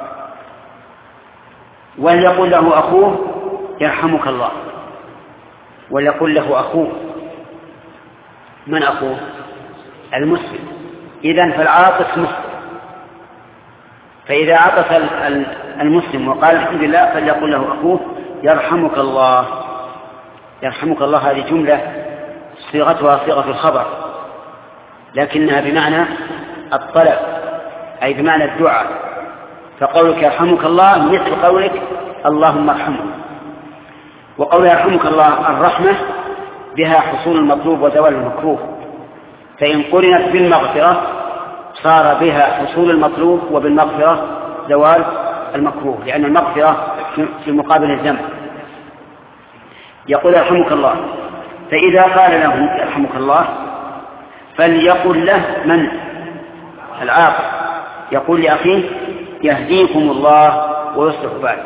وليقول له أخوه يرحمك الله، وليقول له أخوه. من أخوه؟ المسلم. إذن فالعاطس مسلم، فإذا عطس المسلم وقال الحمد لله فليقول له أخوه يرحمك الله. يرحمك الله هذه جملة صيغتها صيغة الخبر، لكنها بمعنى الطلب، أي بمعنى الدعاء. فقولك يرحمك الله مثل قولك اللهم ارحمه. وقول يرحمك الله الرحمة بها حصول المطلوب وزوال المكروه، فإن قرنت بالمغفرة صار بها حصول المطلوب وبالمغفرة زوال المكروه، لأن المغفرة في مقابل الذنب، يقول يرحمك الله. فإذا قال له يرحمك الله فليقل له من العاقل، يقول لأخيه يهديكم الله ويصلح بالكم.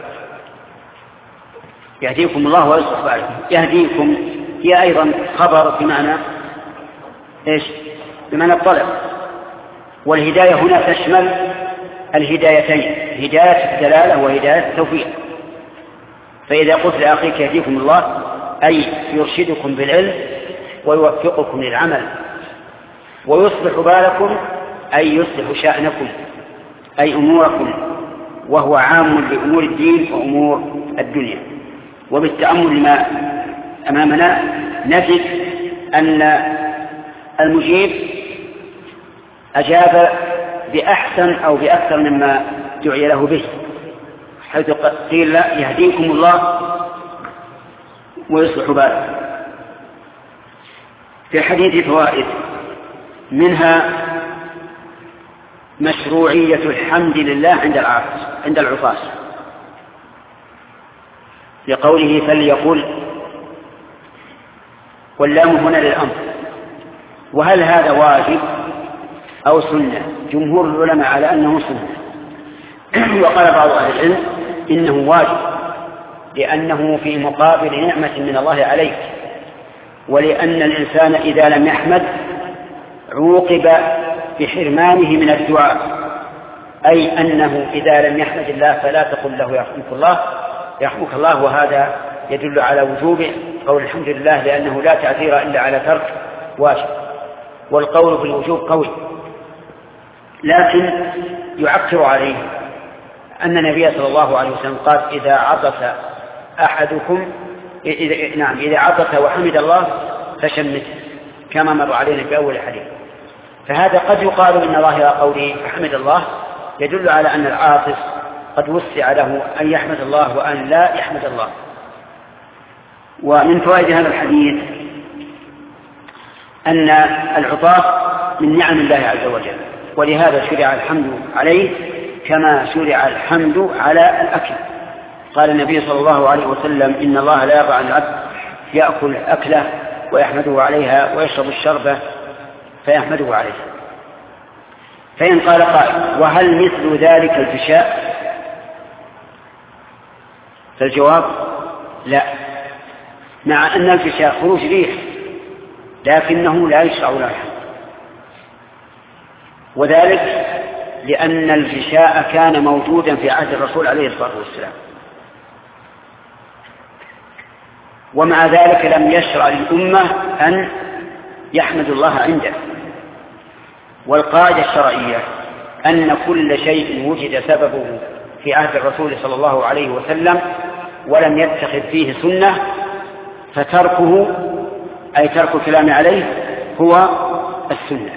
يهديكم الله ويصلح بالكم. يهديكم هي أيضا خبر بمعنى إيش؟ بمعنى الطلب. والهداية هنا تشمل الهدايتين، هداية الدلالة وهداية التوفيق. فإذا قلت لأخيك يهديكم الله أي يرشدكم بالعلم ويوفقكم للعمل، ويصلح بالكم أي يصلح شأنكم أي أموركم، وهو عام لأمور الدين وأمور الدنيا. وبالتأمل ما أمامنا نجد أن المجيب أجاب بأحسن أو بأكثر مما دعي له به، حيث قيل يهديكم الله ويصلح بالكم. في الحديث فوائد، منها مشروعية الحمد لله عند العطاس لقوله فليقل، واللام هنا للأمر. وهل هذا واجب أو سنة؟ جمهور العلماء على أنه سنة، وقال بعض أهل العلم إنه واجب، لأنه في مقابل نعمة من الله عليك، ولأن الإنسان إذا لم يحمد عوقب بحرمانه من الدعاء، أي أنه إذا لم يحمد الله فلا تقل له يرحمك الله يرحمك الله، وهذا يدل على وجوب قول الحمد لله، لأنه لا تعذير إلا على ترك واجب، والقول بالوجوب قوي. لكن يعكر عليه أن النبي صلى الله عليه وسلم قال إذا عطس أحدكم إذا عطس وحمد الله فشمته، كما مر علينا في أول الحديث. فهذا قد يقال إن ظاهر قوله فحمد الله يدل على أن العاطس قد وسع له أن يحمد الله وأن لا يحمد الله. ومن فوائد هذا الحديث أن العطاس من نعم الله عز وجل، ولهذا شرع الحمد عليه كما شرع الحمد على الأكل. قال النبي صلى الله عليه وسلم إن الله لا يرضى عن العبد يأكل أكله ويحمده عليها ويشرب الشربة فيحمده عليه. فإن قال قائل وهل مثل ذلك الفشاء؟ فالجواب لا، مع أن الفشاء خروج ريح لكنه لا يشرع له الحمد، وذلك لأن الفشاء كان موجودا في عهد الرسول عليه الصلاة والسلام، ومع ذلك لم يشرع للأمة أن يحمد الله عنده. والقاعدة الشرعية أن كل شيء وجد سببه في عهد الرسول صلى الله عليه وسلم ولم يتخذ فيه سنة فتركه أي ترك الكلام عليه هو السنة.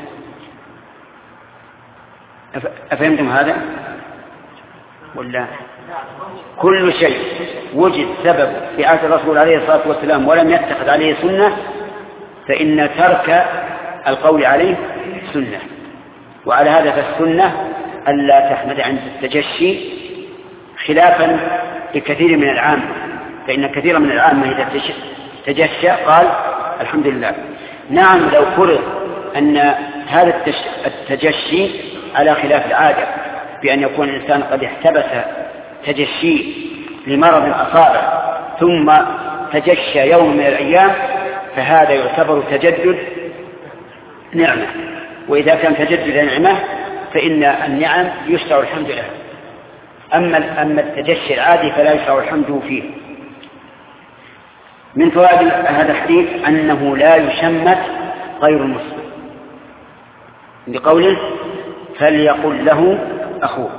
أفهمتم هذا؟ ولا كل شيء وجد سبب في عهد الرسول عليه الصلاة والسلام ولم يتخذ عليه سنة فإن ترك القول عليه سنة. وعلى هذا فالسنة ألا تحمد عند التجشي، خلافا لكثير من العامة، فإن كثير من العامة إذا تجشى قال الحمد لله. نعم لو فرض أن هذا التجشي على خلاف العادة، بأن يكون الإنسان قد احتبس تجشي لمرض أصابه ثم تجشى يوم من الأيام، فهذا يعتبر تجدد نعمة، وإذا كان تجدد نعمة فإن النعم يشرع الحمد لله. أما التجشي العادي فلا يشرع الحمد فيه. من فوائد هذا الحديث أنه لا يشمت غير المسلم، بقوله فليقل له أخوه.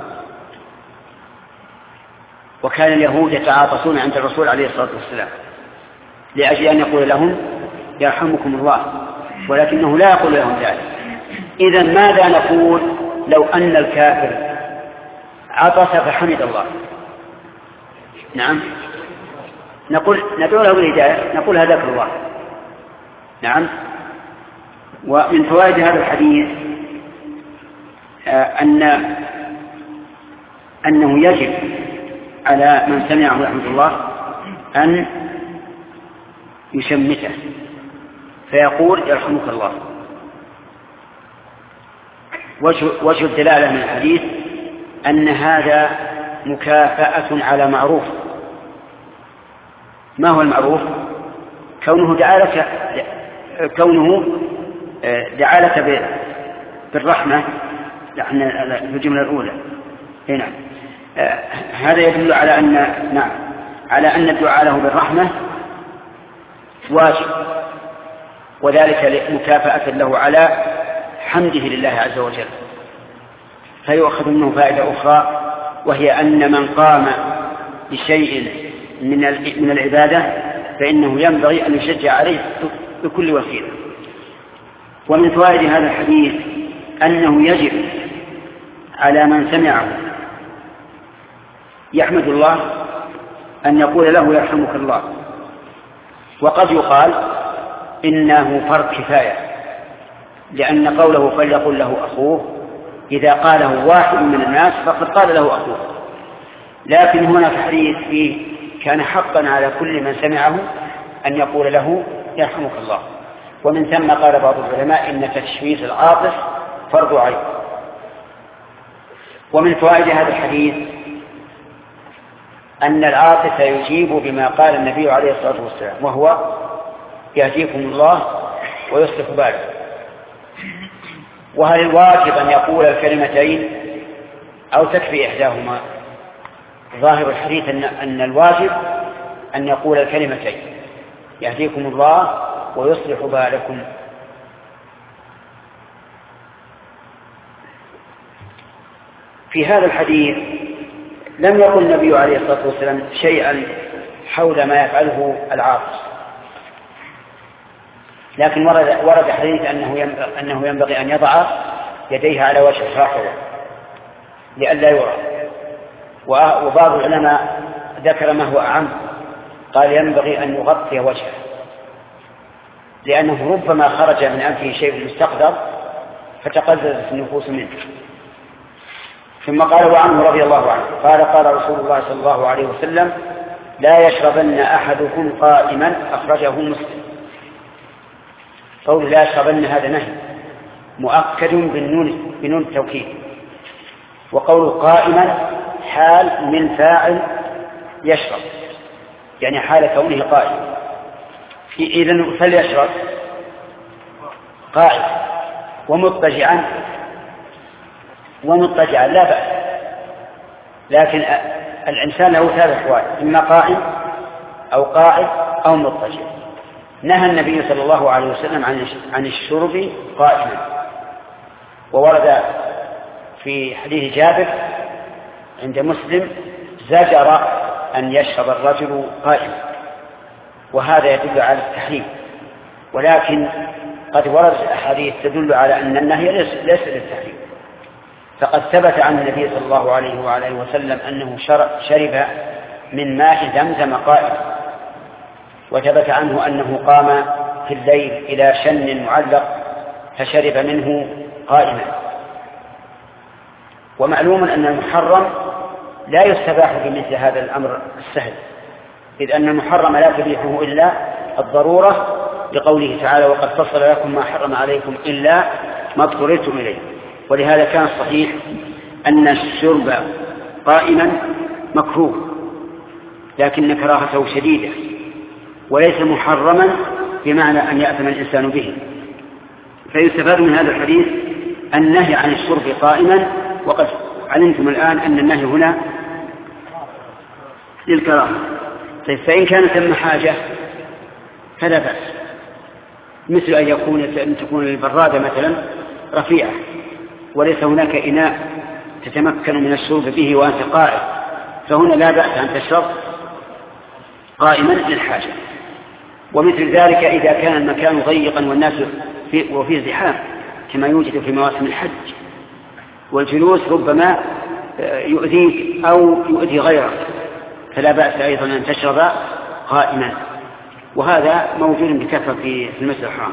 وكان اليهود يتعاطسون عند الرسول عليه الصلاة والسلام لأجل أن يقول لهم يرحمكم الله، ولكنه لا يقول لهم ذلك. إذن ماذا نقول لو أن الكافر عطس فحمد الله؟ نعم نقول ندعو له بالهداية، نقول هداك الله. نعم. ومن فوائد هذا الحديث أنه يجب على من سمعه رحمه الله أن يشمته فيقول يرحمك الله. وجه الدلالة من الحديث أن هذا مكافأة على معروف. ما هو المعروف؟ كونه دعا لك بالرحمة في الجملة الأولى. هنا هذا يدل على أن الدعاء له بالرحمة واجب، وذلك مكافأة له على حمده لله عز وجل. فيؤخذ منه فائدة أخرى، وهي أن من قام بشيء من العبادة فإنه ينبغي أن يشجع عليه بكل وسيلة. ومن فوائد هذا الحديث أنه يجب على من سمعه يحمد الله أن يقول له يرحمك الله. وقد يقال إنه فرض كفاية، لأن قوله فليقل له أخوه إذا قاله واحد من الناس فقد قال له أخوه، لكن هنا في الحديث فيه كان حقا على كل من سمعه أن يقول له يرحمك الله. ومن ثم قال بعض العلماء إن تشميت العاطف فرض عين. ومن فوائد هذا الحديث أن العاطف يجيب بما قال النبي عليه الصلاة والسلام، وهو يهديكم الله ويصلح بالكم. وهل الواجب أن يقول الكلمتين أو تكفي إحداهما؟ ظاهر الحديث أن الواجب أن يقول الكلمتين يهديكم الله ويصلح بالكم. في هذا الحديث لم يقل النبي عليه الصلاة والسلام شيئا حول ما يفعله العاطس، لكن ورد حديث أنه ينبغي أن يضع يديه على وجه الفاقدة لئلا يرى. وبعض العلماء ذكر ما هو أعم، قال ينبغي أن يغطي وجهه، لأنه ربما خرج من أنفه شيء مستقدر فتقززت النفوس منه. ثم قال وعنه رضي الله عنه قال رسول الله صلى الله عليه وسلم لا يشربن أحدكم قائما، أخرجه مسلم. قول لا يشربن هذا نهي مؤكد بنون التوكيد، وقول قائما حال من فاعل يشرب، يعني حال كونه قائما. إذن فليشرب قائم ومضطجعا لا بأس، لكن الإنسان له ثلاث أحوال، إما قائم أو قاعد أو مضطجع. نهى النبي صلى الله عليه وسلم عن الشرب قائما، وورد في حديث جابر عند مسلم زجر أن يشرب الرجل قائما، وهذا يدل على التحريم. ولكن قد وردت أحاديث تدل على أن النهي ليس للتحريم، فقد ثبت عن النبي صلى الله عليه وآله وسلم أنه شرب من ماء زمزم قائما، وثبت عنه أنه قام في الليل إلى شن معلق فشرب منه قائما. ومعلوم أن المحرم لا يستباح بمثل هذا الأمر السهل، إذ أن المحرم لا تبيحه إلا الضرورة، لقوله تعالى وقد فصل لكم ما حرم عليكم إلا ما اضطررتم إليه. ولهذا كان الصحيح أن الشرب قائما مكروه، لكن كراهته شديدة، وليس محرما بمعنى أن يأثم الإنسان به. فيستفاد من هذا الحديث النهي عن الشرب قائما، وقد علمتم الآن أن النهي هنا للكراهة. فإن كان ثم حاجة فلا بأس، مثل أن تكون البرادة مثلا رفيعة وليس هناك إناء تتمكن من الشرب به وأنت قائم، فهنا لا بأس أن تشرب قائما للحاجة. ومثل ذلك إذا كان المكان ضيقا والناس وفيه زحام كما يوجد في مواسم الحج، والجلوس ربما يؤذيك أو يؤذي غيرك، فلا بأس أيضا أن تشرب قائما، وهذا موجود بكثرة في المسجد الحرام.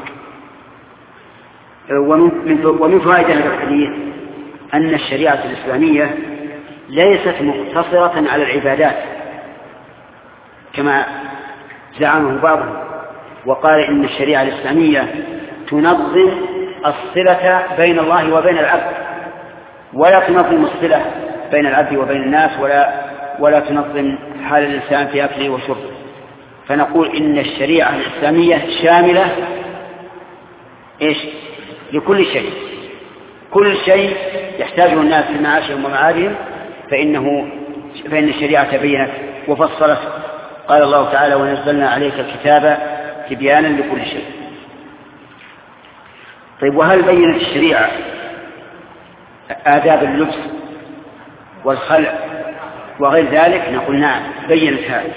ومن فوائد هذا الحديث أن الشريعة الإسلامية ليست مقتصرة على العبادات كما زعمه بعضهم وقال إن الشريعة الإسلامية تنظم الصلة بين الله وبين العبد ولا تنظم الصلة بين العبد وبين الناس ولا تنظم حال الإنسان في أكله وشربه. فنقول إن الشريعة الإسلامية شاملة لكل شيء، كل شيء يحتاجه الناس في معاشهم ومعادهم فإن الشريعة بينت وفصلت. قال الله تعالى ونزلنا عليك الكتاب تبيانا لكل شيء. طيب وهل بينت الشريعة آداب اللبس والخلع وغير ذلك؟ نقول نعم بينت هذا،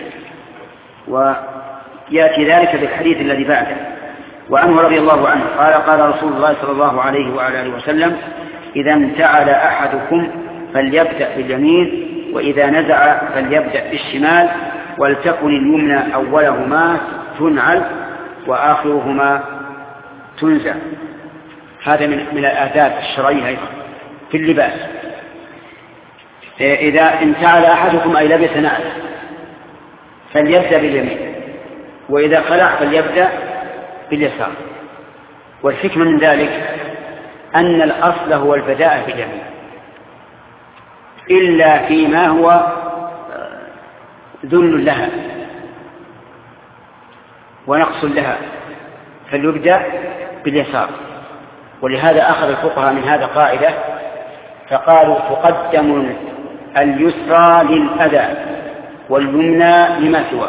ويأتي ذلك بالحديث الذي بعده. وعنه رضي الله عنه قال قال رسول الله صلى الله عليه وعلى آله وسلم إذا انتعل أحدكم فليبدأ باليمين وإذا نزع فليبدأ بالشمال ولتكن اليمنى أولهما تنعل وآخرهما تنزع. هذا من الآداب الشرعية أيضا في اللباس. إذا انتعل أحدكم أي لبس نعل فليبدأ باليمين وإذا خلع فليبدأ باليسار. والحكمة من ذلك أن الأصل هو البداء باليمين إلا فيما هو ذل لها ونقص لها فليبدأ باليسار. ولهذا أخذ الفقهاء من هذا قاعدة فقالوا تقدم اليسرى للأذى واليمنى لما سواه.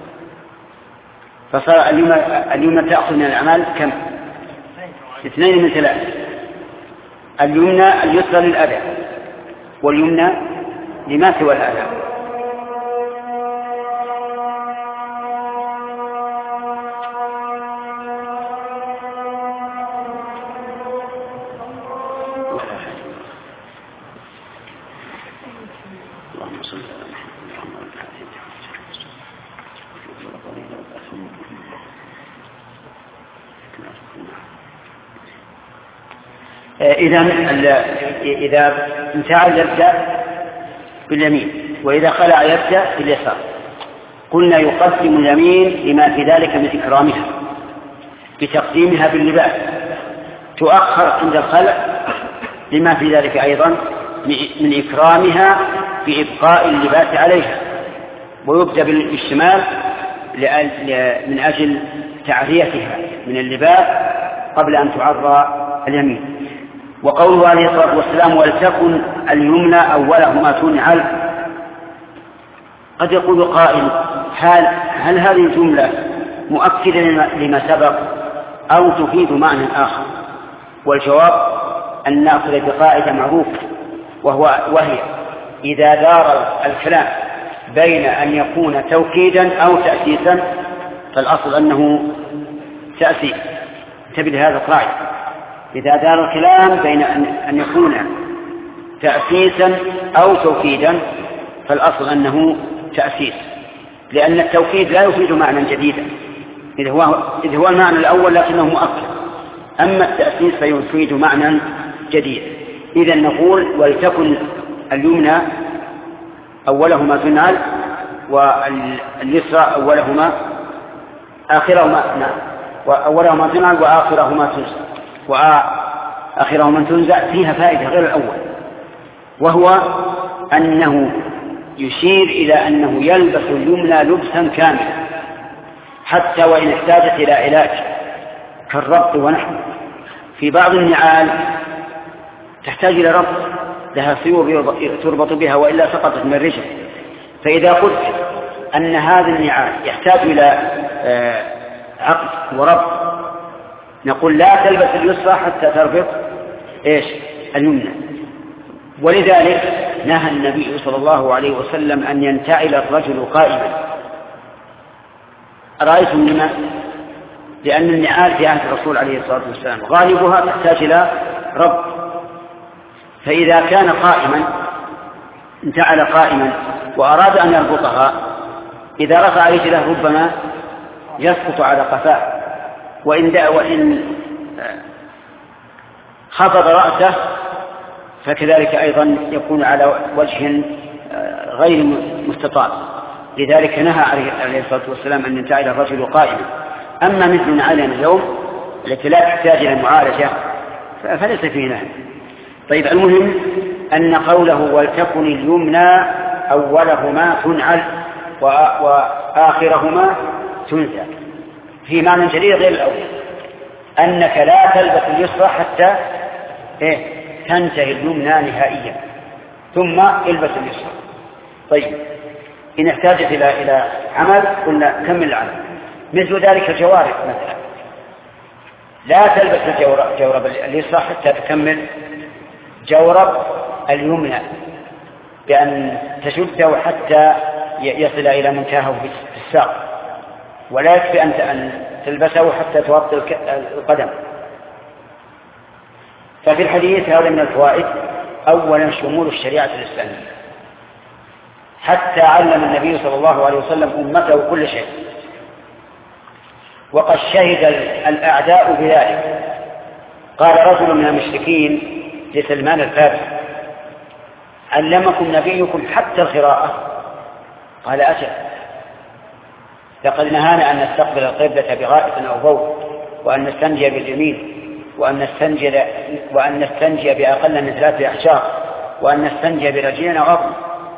فصار اليمنى تأخذ من الأعمال كم؟ 2 من 3. اليمنى اليسرى للأذى واليمنى لما سوى الأذى. إذا انتعل يبدأ باليمين وإذا خلع يبدأ باليسار. قلنا يقدم اليمين لما في ذلك من إكرامها بتقديمها باللباس، تؤخر عند الخلع لما في ذلك أيضا من إكرامها بإبقاء اللباس عليها، ويبدأ بالشمال من أجل تعريتها من اللباس قبل أن تعرى اليمين. وقوله عليه الصلاة والسلام ولتكن اليمنى أولهما تنعل، قد يقول قائل هل هذه الجملة مؤكدة لما سبق أو تفيد معنى آخر؟ والجواب أن نأخذ بقاعدة معروفة وهي إذا دار الكلام بين أن يكون توكيدا أو تأسيسا فالأصل أنه تأسيس. انتبه لهذا القاعدة، إذا دار الكلام بين أن يكون تأسيسا أو توكيدا فالأصل أنه تأسيس، لأن التوكيد لا يفيد معنى جديدا إذ هو المعنى الأول لكنه مؤكد، أما التأسيس فيفيد معنى جديد. إذا نقول ولتكن اليمنى أولهما تنعل واليسرى أولهما تنعل وآخرهما تنزع. فيها فائدة غير الأول، وهو أنه يشير إلى أنه يلبس اليمنى لبسا كاملا حتى وإن احتاجت إلى علاج كالربط ونحوه. في بعض النعال تحتاج إلى ربط، لها سيور تربط بها وإلا سقطت من الرجل. فإذا قلت أن هذا النعال يحتاج إلى عقد وربط نقول لا تلبس اليسرى حتى تربط اليمنى. ولذلك نهى النبي صلى الله عليه وسلم أن ينتعل الرجل قائما. أرأيتم لما؟ لأن النعال في عهد الرسول عليه الصلاة والسلام غالبها تحتاج إلى ربط، فإذا كان قائما انتعل قائما وأراد أن يربطها إذا رفع رجله ربما يسقط على قفاه، وإن خفض رأسه فكذلك أيضا يكون على وجه غير مستطاع، لذلك نهى عليه الصلاة والسلام أن ينتعل الرجل قائما. أما مثل نعالنا اليوم التي لا تحتاج إلى معالجة فليس فيه نهي. طيب، المهم أن قوله ولتكن اليمنى أولهما تنعل وآخرهما تنزع في معنى جديد غير الأول، أنك لا تلبس اليسرى حتى تنتهي اليمنى نهائيا ثم البس اليسرى. طيب، إن احتاجت إلى عمل قلنا كمل العمل. مثل ذلك الجوارب مثلا، لا تلبس الجورب اليسرى حتى تكمل جورب اليمنى بأن تشده حتى يصل إلى منتهى في الساق، ولا يكفي أن تلبسه حتى توطي القدم. ففي الحديث هذا من الفوائد: أولا شمول الشريعة الإسلامية، حتى علم النبي صلى الله عليه وسلم أمته كل شيء، وقد شهد الأعداء بذلك. قال رجل من المشركين لسلمان الفارسي: علمكم نبيكم حتى القراءة؟ قال: أجل، لقد نهانا أن نستقبل القبلة بغائط أو بول، وأن نستنجي باليمين، وأن نستنجي بأقل من 3 أحجار، وأن نستنجي برجلين أو عظم.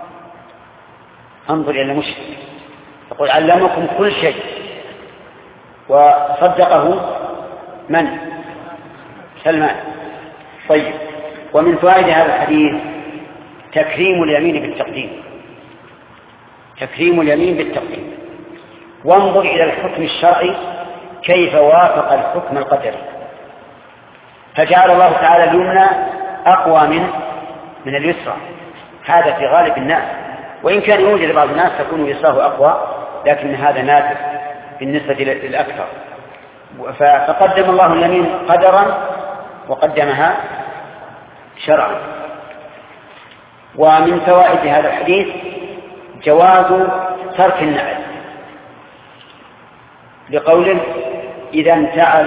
انظر إلى المشرك يقول: علمكم كل شيء. وصدقه من؟ سلمان. طيب، ومن فوائد هذا الحديث تكريم اليمين بالتقديم، تكريم اليمين بالتقديم. وانظر إلى الحكم الشرعي كيف وافق الحكم القدري، فجعل الله تعالى اليمنى أقوى من اليسرى، هذا في غالب الناس، وإن كان يوجد بعض الناس تكون يسراه أقوى، لكن هذا نادر بالنسبة للأكثر. فقدم الله اليمين قدرا وقدمها شرعا. ومن فوائد هذا الحديث جواز ترك النعل، لقوله إذا انتعل،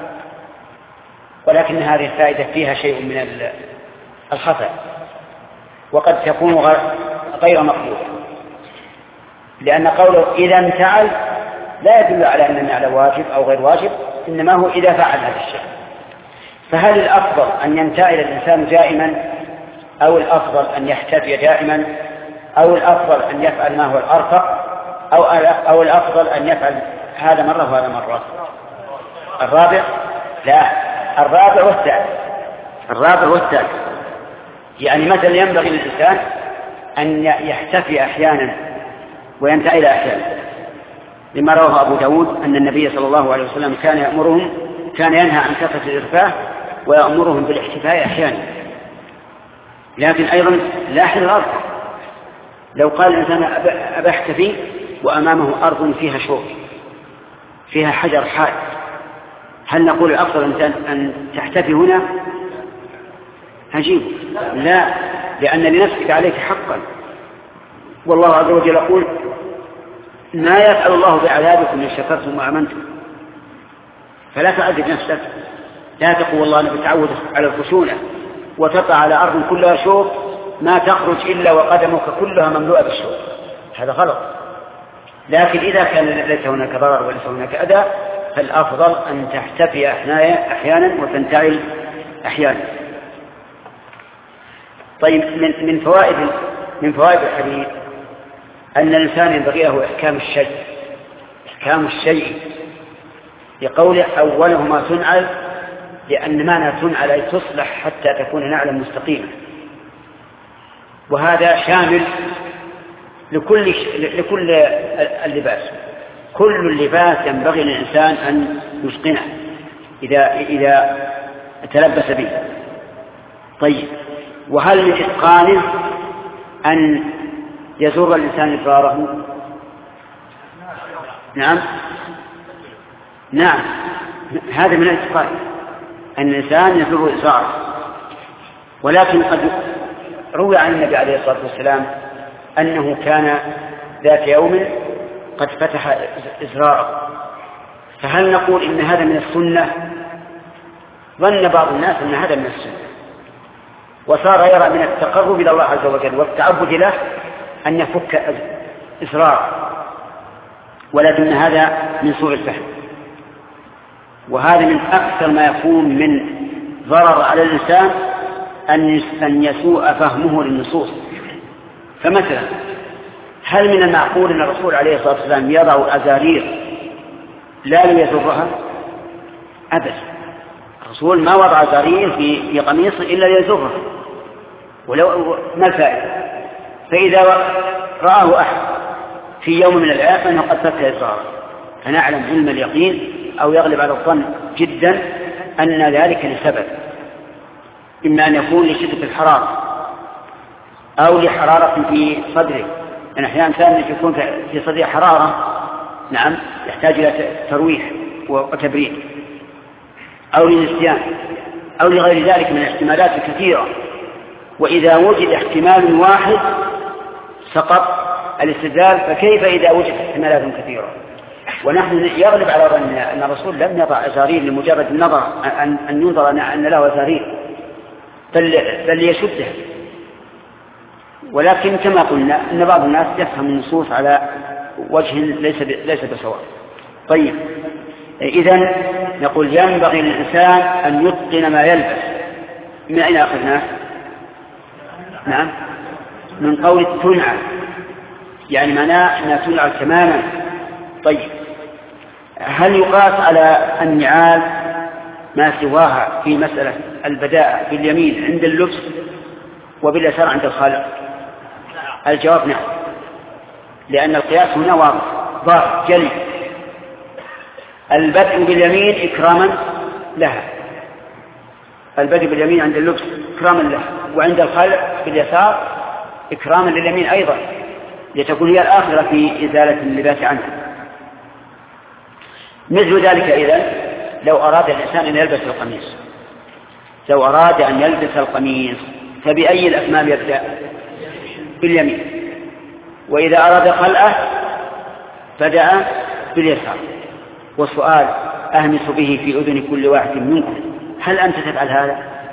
ولكن هذه الفائدة فيها شيء من الخطأ، وقد تكون غير مقبولة، لأن قوله إذا انتعل لا يدل على أن النعل واجب أو غير واجب، إنما هو إذا فعل هذا الشيء. فهل الأفضل أن ينتعل الإنسان دائما، أو الأفضل أن يحتفي دائما، أو الأفضل أن يفعل ما هو الأرفق، أو الأفضل أن يفعل هذا مرة وهذا مرة؟ الرابع؟ لا، الرابع والثالث. الرابع والثالث، يعني مثلا ينبغي للإنسان أن يحتفي أحيانا وينتعل أحيانا، لما رواه أبو داود أن النبي صلى الله عليه وسلم كان ينهى عن كثرة الإرفاه ويأمرهم بالاحتفاء أحيانا. لكن أيضا لاحظ الأرض، لو قال الإنسان أبا احتفي وأمامه أرض فيها شوك فيها حجر حاد، هل نقول الأفضل أن تحتفي هنا؟ عجيب، لا، لأن لنفسك عليك حقا، والله عز وجل يقول: ما يفعل الله بعذابكم إن شكرتم وآمنتم. فلا تعذب نفسك، لا تقول والله أنا بتعود على الخشونة وتقع على أرض كلها شوك ما تخرج إلا وقدمك كلها مملوءة بالشوك، هذا غلط. لكن إذا كان ليس هناك ضرر وليس هناك أذى فالأفضل أن تحتفي أحيانا وتنتعل أحيانا. طيب، من فوائد الحديث أن الإنسان ينبغي له إحكام الشيء لقوله أولهما تنعل، لأن معنى تنعل أي تصلح حتى تكون نعلا مستقيمة، وهذا شامل لكل اللباس. كل اللباس ينبغي للإنسان أن يتقنه إذا تلبس به. طيب، وهل من إتقانه أن يزور الإنسان إزاره؟ نعم، هذا من الإتقان أن الإنسان يزور إزاره. ولكن قد روي عن النبي عليه الصلاة والسلام أنه كان ذات يوم قد فتح إزراره، فهل نقول إن هذا من السنة؟ ظن بعض الناس أن هذا من السنة، وصار يرى من التقرب إلى الله عز وجل والتعبد له أن يفك إصرار، ولكن هذا من سوء الفهم، وهذا من أكثر ما يكون من ضرر على الإنسان أن يسوء فهمه للنصوص. فمثلا هل من المعقول أن الرسول عليه الصلاة والسلام يضع أزارير لا ليزرها؟ أبدا، الرسول ما وضع أزارير في قميص إلا ليزرها، ولو ما الفائدة؟ فإذا رآه أحد في يوم من الأيام أنه قد فك إزاره فنعلم علم اليقين أو يغلب على الظن جدا أن ذلك لسبب، إما أن يكون لشدة الحرارة أو لحرارة في صدره، يعني أحيانا كان يكون في صدره حرارة نعم يحتاج إلى ترويح وتبريد، أو للنسيان أو لغير ذلك من الاحتمالات الكثيرة. وإذا وجد احتمال واحد سقط الاستدلال، فكيف إذا وجد احتمالات كثيرة؟ ونحن يغلب على ظننا أن الرسول لم يضع أزارير لمجرد النظر أن ينظر أن له أزارير، بل يشده. ولكن كما قلنا أن بعض الناس يفهم النصوص على وجه ليس بسواء. طيب، إذن نقول ينبغي للإنسان أن يتقن ما يلبس. من أين أخذناه؟ نعم، من قول تنعل، يعني معناه أنها تنعل تماما. طيب، هل يقاس على النعال ما سواها في مسألة البداءة باليمين عند اللبس وباليسار عند الخالق؟ الجواب نعم، لأن القياس هنا واضح ظاهر جلي. البدء باليمين إكراما لها، البدء باليمين عند اللبس إكراما لها، وعند الخلق باليسار إكراما لليمين أيضا، لتكون هي الآخرة في إزالة اللباس عنها. مثل ذلك إذن لو أراد الإنسان أن يلبس القميص، لو أراد أن يلبس القميص فبأي الأكمام يبدأ؟ باليمين، وإذا أراد خلقه بدأ باليسار. والسؤال أهمس به في أذن كل واحد منكم، هل أنت تفعل هذا؟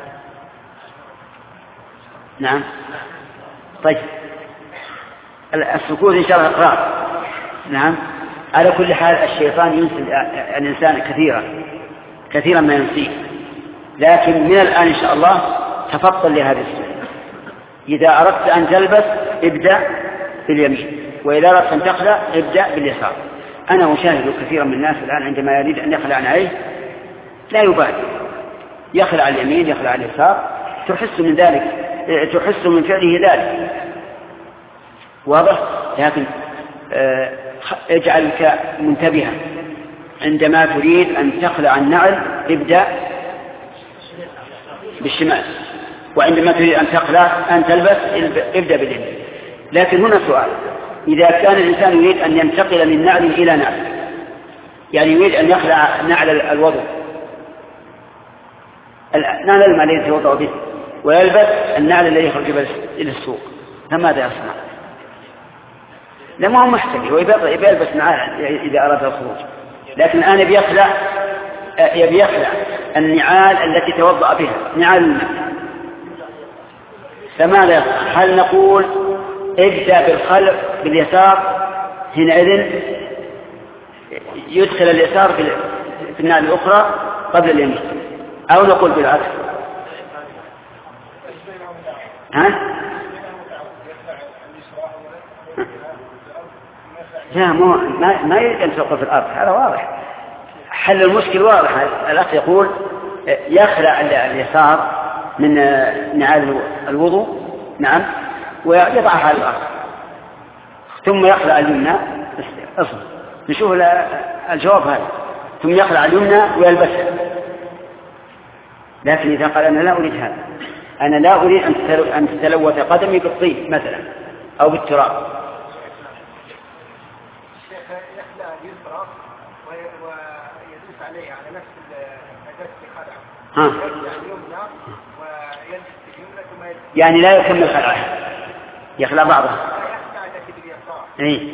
نعم. طيب، السكوت إن شاء الله إقرار. نعم. على كل حال الشيطان ينسي الإنسان كثيرا ما ينسيه، لكن من الآن إن شاء الله تفضل لهذه السنة. إذا أردت أن تلبس ابدأ باليمين، وإذا أردت أن تخلع ابدأ باليسار. أنا أشاهد كثيرا من الناس الآن عندما يريد أن يخلع عليه لا يبالي، يخلع اليمين يخلع اليسار، تحس من ذلك، تحس من فعله ذلك، واضح. لكن اجعلك منتبها عندما تريد أن تخلع النعل ابدأ بالشمال، وعندما تريد أن تخلع أن تلبس ابدأ باليمين. لكن هنا سؤال، إذا كان الإنسان يريد أن ينتقل من نعل إلى نعل، يعني يريد أن يخلع نعل الوضوء، النعل الذي يتوضأ به، ويلبس النعل الذي يخرج إلى السوق، فماذا يصنع؟ لما هو محتمل ويلبس نعال إذا أراد الخروج، لكن الآن يبي يخلع النعال التي توضأ بها، نعال النعل، فماذا يصنع؟ هل نقول ابدأ بالخلع باليسار، حينئذ يدخل اليسار في النعل الأخرى قبل اليمين، أو نقول بالعكس؟ ها؟ لا، ما يريد أن توقف في الأرض، هذا واضح، حل المشكل واضح. الأخ يقول يخلع اليسار من نعال الوضوء، نعم، ويضعها على الأرض، ثم يخلع اليمنى. أصلا نشوف الجواب هذا، ثم يخلع اليمنى ويلبسها. لكن إذا قال أنا لا أريد هذا، أنا لا أريد أن تتلوث قدمي بالطين مثلا أو بالتراب، ويدوس عليه على نفس النجاسة يعني لا يكمل خلعها، يخلع بعضها، اي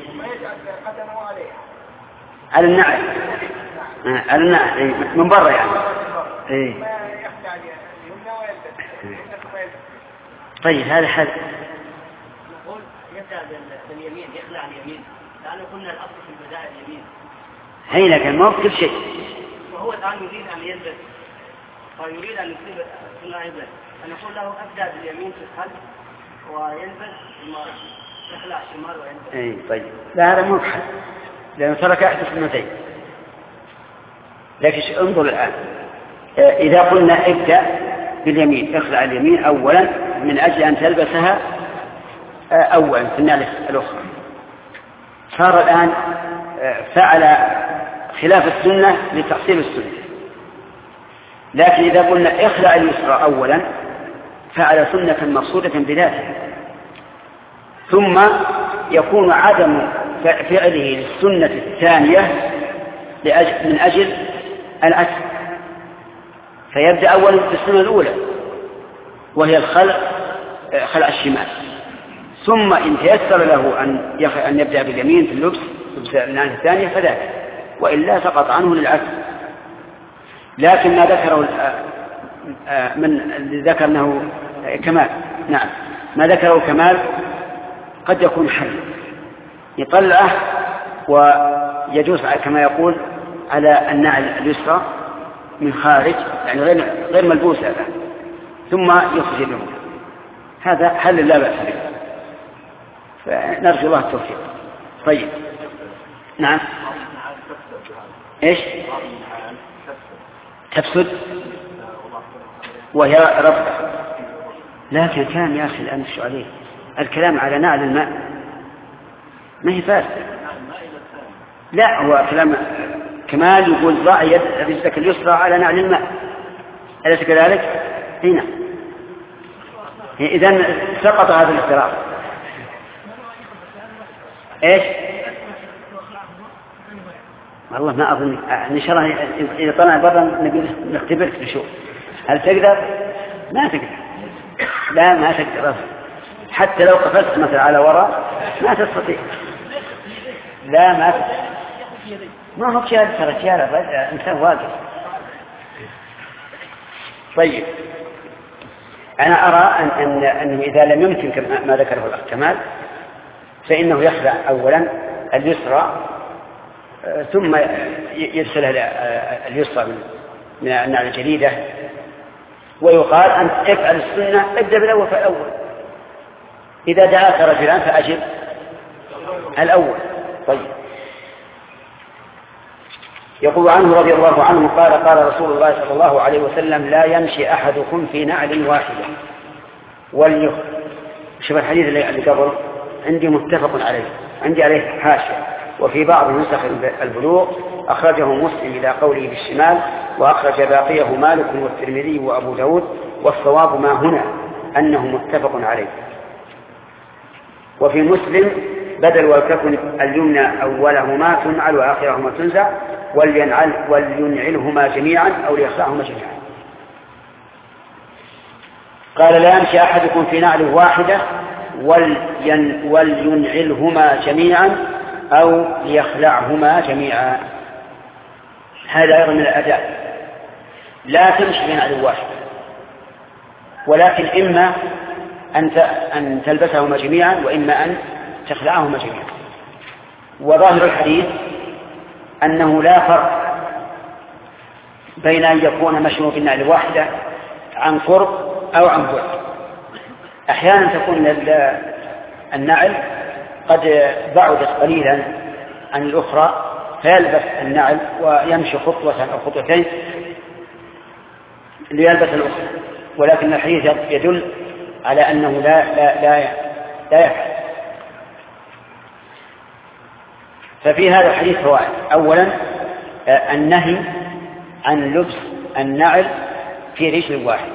على النعل، على النعل من برا يعني، اي طيب هذا حل. نقول يبدأ باليمين، يخلع اليمين، لأنه قلنا الأصل في البداية اليمين. هي لكن ما كل شيء. وهو الآن يريد أن يلبس، فيريد أن يصيب كلها يلبس، فنقول له أبدأ باليمين في الخلف ويلبس ثم يخلع الشمال ويلبس. اي طيب، لا هذا مو حل، لأنه ترك أحد السنتين. لكن انظر الآن، إذا قلنا ابدأ باليمين، اخلع اليمين أولا من أجل أن تلبسها أولا في النعل الأخرى، صار الآن فعل خلاف السنة لتحصيل السنة. لكن إذا قلنا اخلع اليسرى أولا فعل سنة مقصودة بذاتها، ثم يكون عدم فعله للسنة الثانية من أجل العكس، فيبدأ أولا بالسنة الأولى وهي خلع الشمال، ثم إن تيسر له أن يبدأ باليمين في اللبس النعل الثانية فذاك، وإلا سقط عنه للعكس. لكن ما ذكره ذكر أنه كمال، نعم ما ذكره كمال قد يكون حل، يطلعه ويجوز كما يقول على النعل اليسرى من خارج، يعني غير ملبوسة، ثم يخرج له، هذا حل لا بأس به، فنرجو الله التوفيق. طيب نعم، ايش تفسد وهي رفض، لكن كان يا أخي الآن شو عليه الكلام على نعل الماء، ما هي فاسدة. لا هو كلام كمال يقول ضع رجلك اليسرى على نعل الماء، أليس كذلك؟ هنا إذن سقط هذا الاختراق. ايش والله ما أظن، إن شاء الله إذا طلع برا نبي نختبرك نشوف هل تقدر. ما تقدر، لا ما تقدر، حتى لو قفزت مثلا على وراء ما تستطيع، لا ما تستطيع. ما هو شيء ترى شيء إنسان واقف. طيب أنا أرى أنه إذا لم يمكن ما ذكره الأخ كمال فإنه يخلع أولا اليسرى ثم يدخلها اليسرى من النعل الجديدة، ويقال أن افعل السنة ابدأ بالأول فالأول، إذا دعاك رجلان فأجب الأول. طيب يقول عنه رضي الله عنه قال رسول الله صلى الله عليه وسلم لا يمشي أحدكم في نعل واحدة شوف الحديث اللي قبل عندي متفق عليه، عندي عليه حاشية، وفي بعض نسخ البلوغ أخرجه مسلم إلى قوله بالشمال، وأخرج باقيه مالك والترمذي وأبو داود، والصواب ما هنا أنه متفق عليه. وفي مسلم بدل ولتكن اليمنى أولهما تنعل وآخرهما تنزع ولينعلهما جميعا أو ليخلعهما جميعا. قال لا يمشي أحدكم في نعل واحدة ولينعلهما جميعا أو ليخلعهما جميعا. هذا أيضا من الأداء، لا تمشي في نعل واحدة، ولكن إما أن تلبسهما جميعا وإما أن تخلعهما جميعا. وظاهر الحديث أنه لا فرق بين أن يكون مشوا بالنعل واحدة عن قرب أو عن بعد. أحيانا تكون النعل قد بعدت قليلا عن الأخرى فيلبس النعل ويمشي خطوة أو خطوتين ليلبس الأخرى، ولكن الحديث يدل على أنه لا يفعل. ففي هذا الحديث فوائد. أولا النهي عن لبس النعل في رجل واحدة،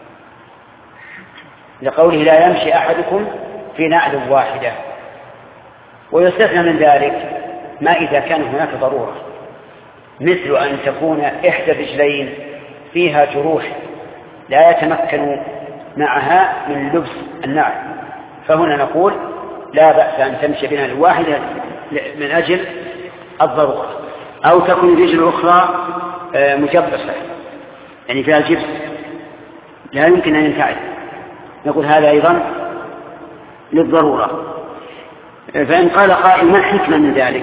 لقوله لا يمشي أحدكم في نعل واحدة. ويستثنى من ذلك ما إذا كان هناك ضرورة، مثل أن تكون إحدى الرجلين فيها جروح لا يتمكن معها من لبس النعل، فهنا نقول لا بأس أن تمشي بنعل واحدة من أجل الضرورة. أو تكون رجل أخرى مجبسة يعني فيها الجبس لا يمكن أن ينتعد، نقول هذا أيضا للضرورة. فإن قال قائل ما الحكمة من ذلك؟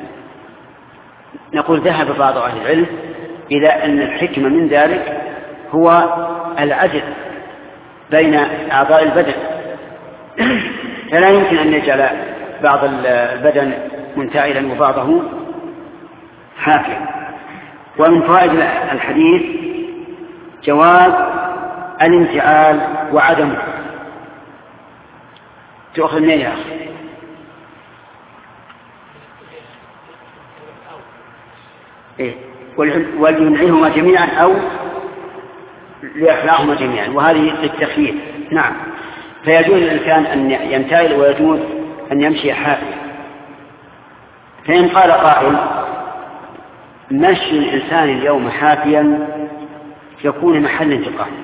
نقول ذهب بعض أهل العلم إلى أن الحكمة من ذلك هو العدل بين أعضاء البدن، فلا يمكن أن يجعل بعض البدن منتعلا وبعضه حافيا. ومن فوائد الحديث جواز الانتعال وعدمه. تأخذ منين يا أخي؟ إيه؟ ولينعيهما جميعا أو ليخلعهما جميعا، وهذه للتخيير. نعم، فيجوز للإنسان أن ينتعل ويجوز أن يمشي حافيا. فإن قال قائل مشي الإنسان اليوم حافيا يكون محل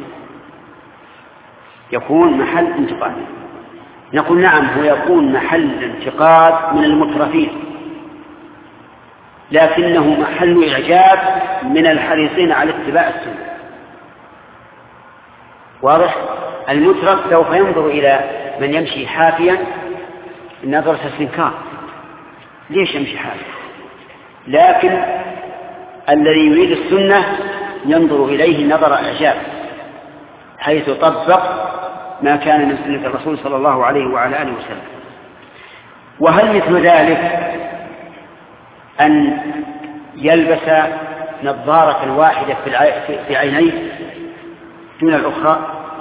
انتقاد، نقول نعم، هو يكون محل انتقاد من المترفين، لكنه محل إعجاب من الحريصين على اتباع السنة. واضح؟ المترف سوف ينظر إلى من يمشي حافيا نظرة استنكار، ليش يمشي حافيا؟ لكن الذي يريد السنة ينظر إليه نظر إعجاب، حيث طبق ما كان من سنة الرسول صلى الله عليه وعلى آله وسلم. وهل مثل ذلك أن يلبس نظارة واحدة في عينيه دون الأخرى؟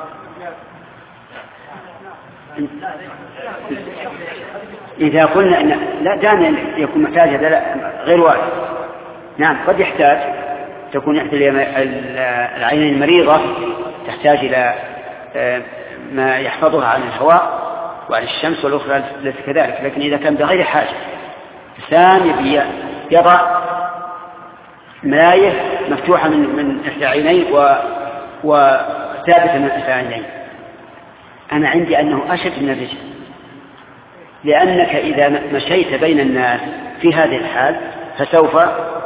إذا قلنا إن لا دائما يكون محتاج، هذا لا غير واحد. نعم، قد يحتاج تكون إحدى العينين المريضة تحتاج إلى ما يحفظها عن الهواء وعن الشمس، والأخرى ليس كذلك. لكن إذا كان بغير حاجة إنسان يضع ملاية مفتوحة من إحدى عينيه وثابتة من إحدى عينيه، أنا عندي أنه أشد من الرجل، لأنك إذا مشيت بين الناس في هذه الحال فسوف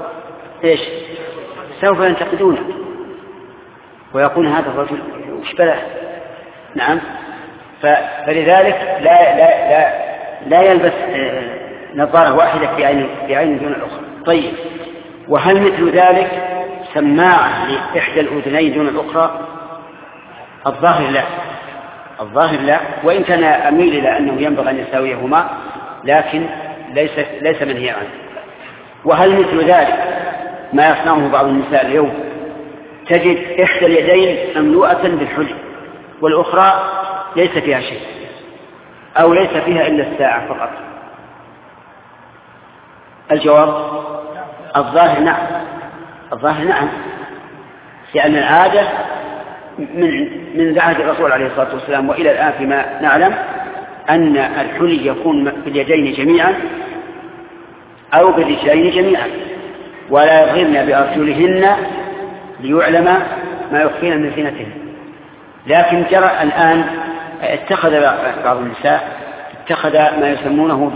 سوف ينتقدونك ويقول هذا الرجل وش بله. نعم، فلذلك لا يلبس نظارة واحدة في عين دون الأخرى. طيب، وهل مثل ذلك سماعة لإحدى الأذنين دون الأخرى؟ الظاهر لا، وإن كان أميل إلى أنه ينبغي أن يساويهما، لكن ليس منهيا عنه. وهل مثل ذلك ما يصنعه بعض النساء اليوم؟ تجد إحدى اليدين مملوءة بالحلي والأخرى ليس فيها شيء، أو ليس فيها إلا الساعة فقط. الجواب الظاهر نعم، لأن العادة من عهد الرسول عليه الصلاة والسلام وإلى الآن فيما نعلم أن الحلي يكون باليدين جميعا أو بالرجلين جميعا، ولا يضغمن بأرجلهن ليعلم ما يخفين من زينتهن. لكن جرى الآن اتخذ بعض النساء ما يسمونه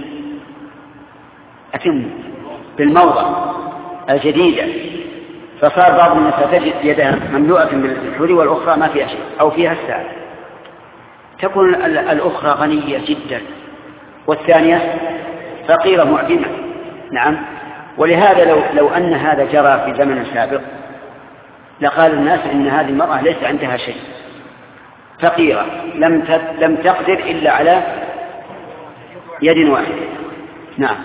بالموضة الجديدة، فصار بعض النساء تجد يدها مملوءة بالحلي والأخرى ما فيها شيء أو فيها الساعة، تكون الأخرى غنية جدا والثانية فقيرة معدمة. نعم، ولهذا لو أن هذا جرى في زمن سابق لقال الناس إن هذه المرأة ليس عندها شيء، فقيرة لم تقدر إلا على يد واحدة. نعم.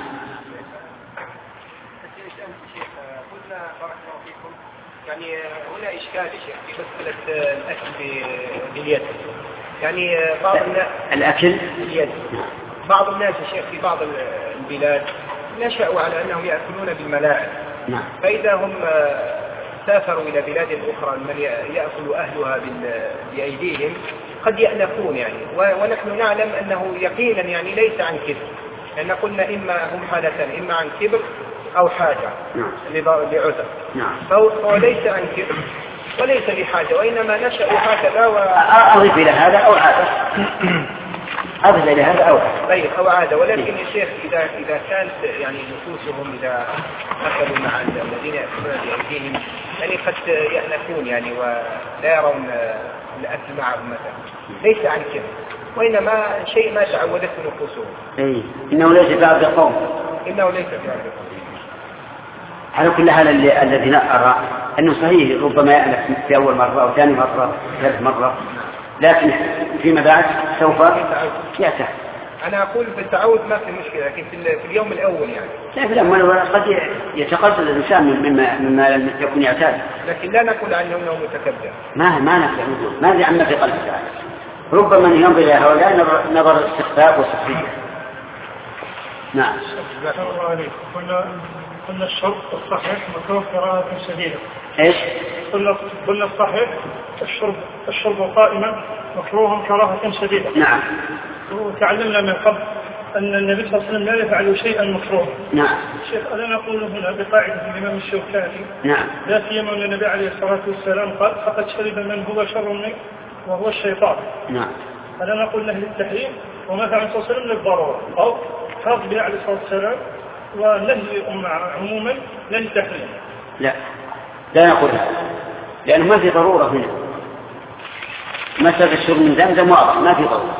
يعني هنا إشكال في مسألة الأكل باليد، يعني بعض الأكل باليد، بعض الناس يا شيخ في بعض البلاد نشأوا على أنهم يأكلون بالملاعب. نعم. فإذا هم سافروا إلى بلاد أخرى من يأكل أهلها بأيديهم قد يأنفون يعني، ونحن نعلم أنه يقينا يعني ليس عن كبر، لأن قلنا إما هم حالة إما عن كبر أو حاجة. نعم. لعذر. نعم. فهو ليس عن كبر وليس بحاجة، وإنما نشأوا هكذا أضيف إلى هذا أو عادة. أفضل لهذا أو طيب أو عادة. ولكن يا شيخ إذا كانت يعني نفوسهم إذا أخذوا مع الذين يأكلون بأيديهم يعني قد يأنفون يعني ولا يرون الأكل معهم مثلا، ليس عن كذا وإنما شيء ما تعودته نفوسهم. إنه ليس في عرض القوم. إنه ليس في عرض القوم. على كل حال الذي أرى أنه صحيح ربما يألف في أول مرة أو ثاني مرة ثالث مرة، لكن فيما بعد سوف يأتي. أنا أقول في التعود ما في مشكلة، لكن في اليوم الأول يعني. لا في الأول قد يتقصد الإنسان مما لم يكن يعتاد. لكن لا نقول عنه أنه متكبر. ما نقول ما ذي عما في قلبه تعالى. ربما ينظر إلى هؤلاء نظر استخفاف وسخرية. نعم. قلنا الشرب الصحيح مكروه كراهة شديدة. ايش؟ قلنا الصحيح الشرب قائما مكروه كراهة شديدة. نعم. وتعلمنا من قبل أن النبي صلى الله عليه وسلم لا يفعل شيئا مكروه. نعم. شيخ أنا نقول هنا بقاعدة الإمام الشوكاني. نعم. لا سيما أن النبي عليه الصلاة والسلام قال فقد شرب من هو شر منه وهو الشيطان. نعم. أنا نقول له للتحريم وما فعل صلى الله عليه وسلم للضرورة أو خاص به عليه الصلاة والسلام ونهي عموما للتحريم. لا نقول هذا لأنه ما في ضرورة هنا. مسألة الشرب من زمزم واضح ما في ضرورة،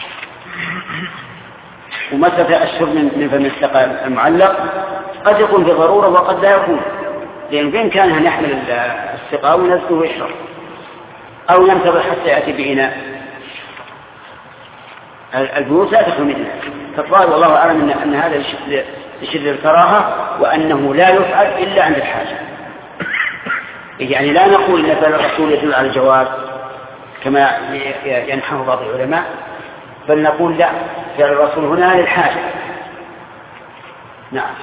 ومسألة الشرب من فم السقاء المعلق قد يكون في ضرورة وقد لا يكون، لأن بإمكانه أن يحمل السقاء ونزله ويشرب أو ينتظر حتى يأتي بإناء. البيوت لا تخلو منها، فالظاهر والله أعلم أن هذا يشد الكراهة وأنه لا يفعل إلا عند الحاجة. يعني لا نقول أن فعل الرسول يدل على الجواز كما ينحه بعض العلماء، بل نقول لا، فعل الرسول هنا للحاجة. نعم.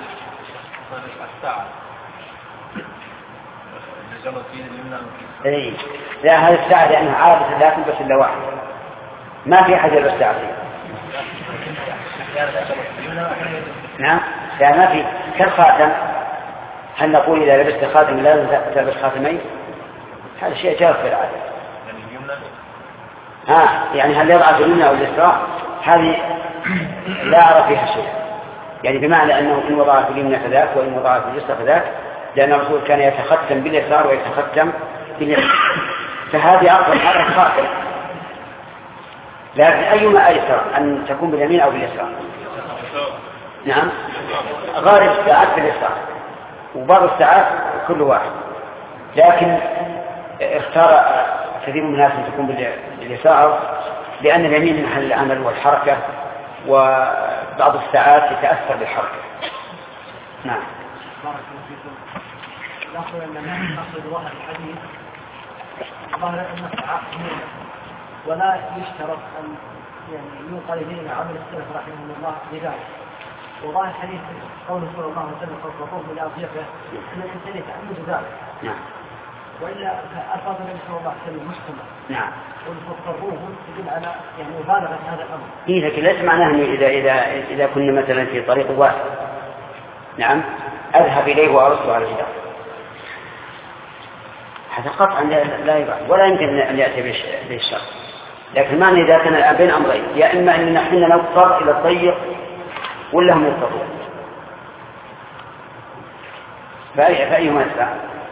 لا هذه الساعة لأنها عادة لا تلبس إلا واحد، ما في حاجة للساعة. نعم. لا ما في كالخاتم. هل نقول إذا لبست خاتم لازم تلبس خاتمين؟ هذا شيء جاء في العادة. يعني هل يضع في اليمنى أو اليسرى؟ هذه لا أرى فيها شيء، يعني بمعنى أنه إن وضع في اليمنى فذاك وإن وضع في اليسرى فذاك، لأن الرسول كان يتختم باليسار ويتختم باليمنى، فهذه أفضل هذا الخاتم. لكن أيما أيسر أن تكون باليمين أو باليسار؟ نعم. غالب الساعات باليسار وبعض الساعات كل واحد، لكن اختار كثير من الناس أن تكون باليسار لأن اليمين محل العمل والحركة، وبعض الساعات يتأثر بالحركة. نعم. نقول أن نقصد واحد الحديث ظاهر أن ولا يشترط أن يعني يوصل إلينا عمل السلف رحمه الله لذلك. وظاهر الحديث قوله صلى الله عليه وسلم فالرطوف من أضيقه أن الإنسان يتعمد ذلك. نعم. وإلا ألفاظ النبي صلى الله عليه وسلم مشتمل. نعم. والفضروه يدل على يعني مبالغة هذا الأمر. لكن ليس معناه إذا كنا مثلا في طريق واحد نعم أذهب إليه وأرسل على الجدار، هذا قطعا لا يبعد ولا يمكن أن يأتي بالشر. لكن معنى إذا كان الآن بين أمرين، يا إما أن نحن نضطر إلى الضيق ولا هم يضطرون، فأيهما يسعى؟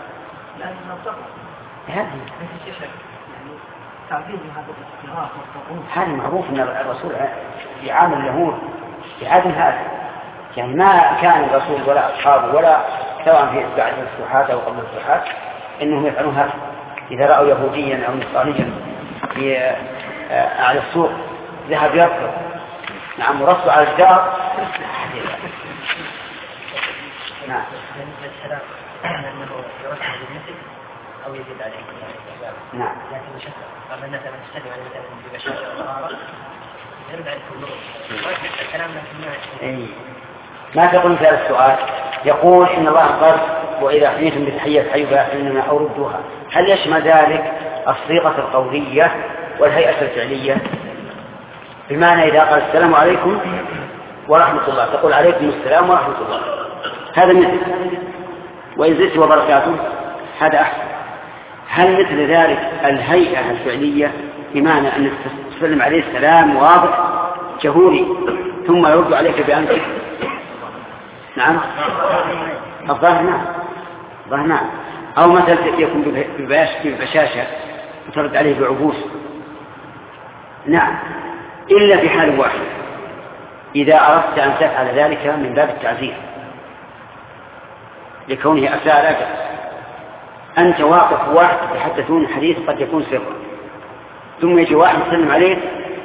هذا معروف أن الرسول يعامل اليهود بعدم هذا، يعني ما كان الرسول ولا أصحابه ولا سواء في بعد الفتوحات أو قبل الفتوحات إنهم يفعلون هذا. إذا رأوا يهوديا أو نصرانيا في على السوق ذهب يركض نعم ورصوا على الجدار. نعم. أنه يرسل بالمثل أو يزيد عليه. نعم. لكن شخص قبل مثلا نستمع مثلا ببشاشة الطهارة يرد على الكلام ما تقول في هذا السؤال؟ يقول إن الله قال وإذا حييتم بتحية حيوا فإنما أردوها، هل يشمل ذلك الصيغة القولية والهيئة الفعلية؟ بمعنى إذا قال السلام عليكم ورحمة الله تقول عليكم السلام ورحمة الله، هذا مثل، وإن زدت وبركاته هذا أحسن. هل مثل ذلك الهيئة الفعلية بمعنى أن تسلم عليه السلام واضح جهوري ثم يرد عليك بأنك. نعم الظاهر نعم. أو مثلا يكون ببشاشة وترد عليه بعبوس. نعم، إلا في حال واحد، إذا أردت أن تفعل ذلك من باب التعزير لكونه أساء لك. أنت واقف واحد تتحدثون حديث قد يكون سرا، ثم يجي واحد يسلم عليك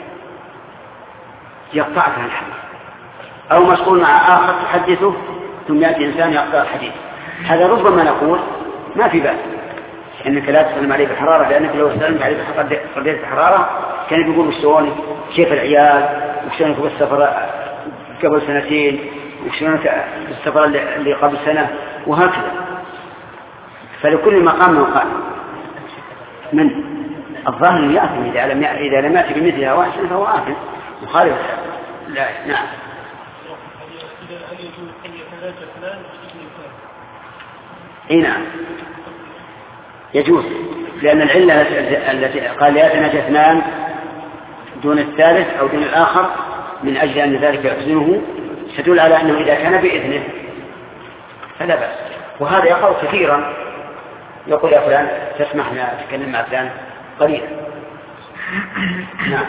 يقطعك عن الحديث، أو مشغول مع آخر تحدثه ثم يأتي إنسان يقطع الحديث. هذا ربما نقول ما في بأس إنك لا تسلم عليه بالحرارة، لأنك لو سلمت عليه بالحرارة كان يقول وشلونك، كيف العيال، وشلونك بالسفر قبل سنتين، وشلونك بالسفر اللي قبل سنة، وهكذا. فلكل مقام موقع. من الظاهر يأثم إذا لم يأتي بمثلها واحد فهو آثم مخالف. لا نعم. نعم يجوز، لأن العلة التي قال يتناجى اثنان دون الثالث أو دون الآخر من أجل أن ذلك يحزنه تدل على أنه إذا كان بإذنه فلا بأس. وهذا يقع كثيرا، يقول يا فلان تسمح لنا أتكلم مع فلان قليلا. نعم.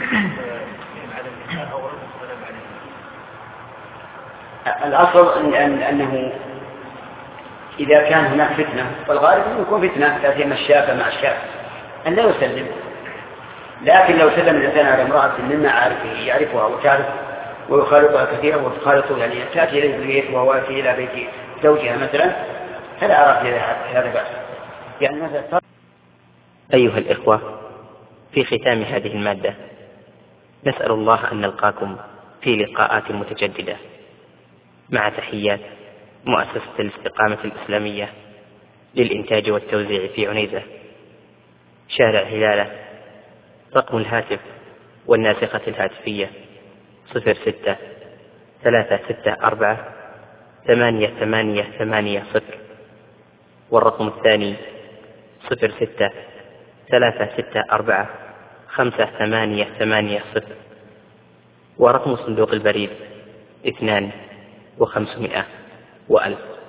الأصل أنه إذا كان هناك فتنة، والغالب أنه يكون فتنة لا سيما الشاب مع الشاب، أن لا يسلم. لكن لو سلم الإنسان على امرأة من معارفه يعرفها وتعرف ويخالطها كثيرا وتخالطه، يعني تأتي إليه البيت وهو يأتي إلى بيت زوجها مثلا، فلا أرى هذا بأس. يعني مثلا أيها الإخوة، في ختام هذه المادة نسأل الله أن نلقاكم في لقاءات متجددة، مع تحيات مؤسسة الاستقامة الإسلامية للإنتاج والتوزيع في عنيزة، شارع هلالة. رقم الهاتف والناسخة الهاتفية 06-364-8880، والرقم الثاني 06-364-5880، ورقم صندوق البريد 2500 و1000.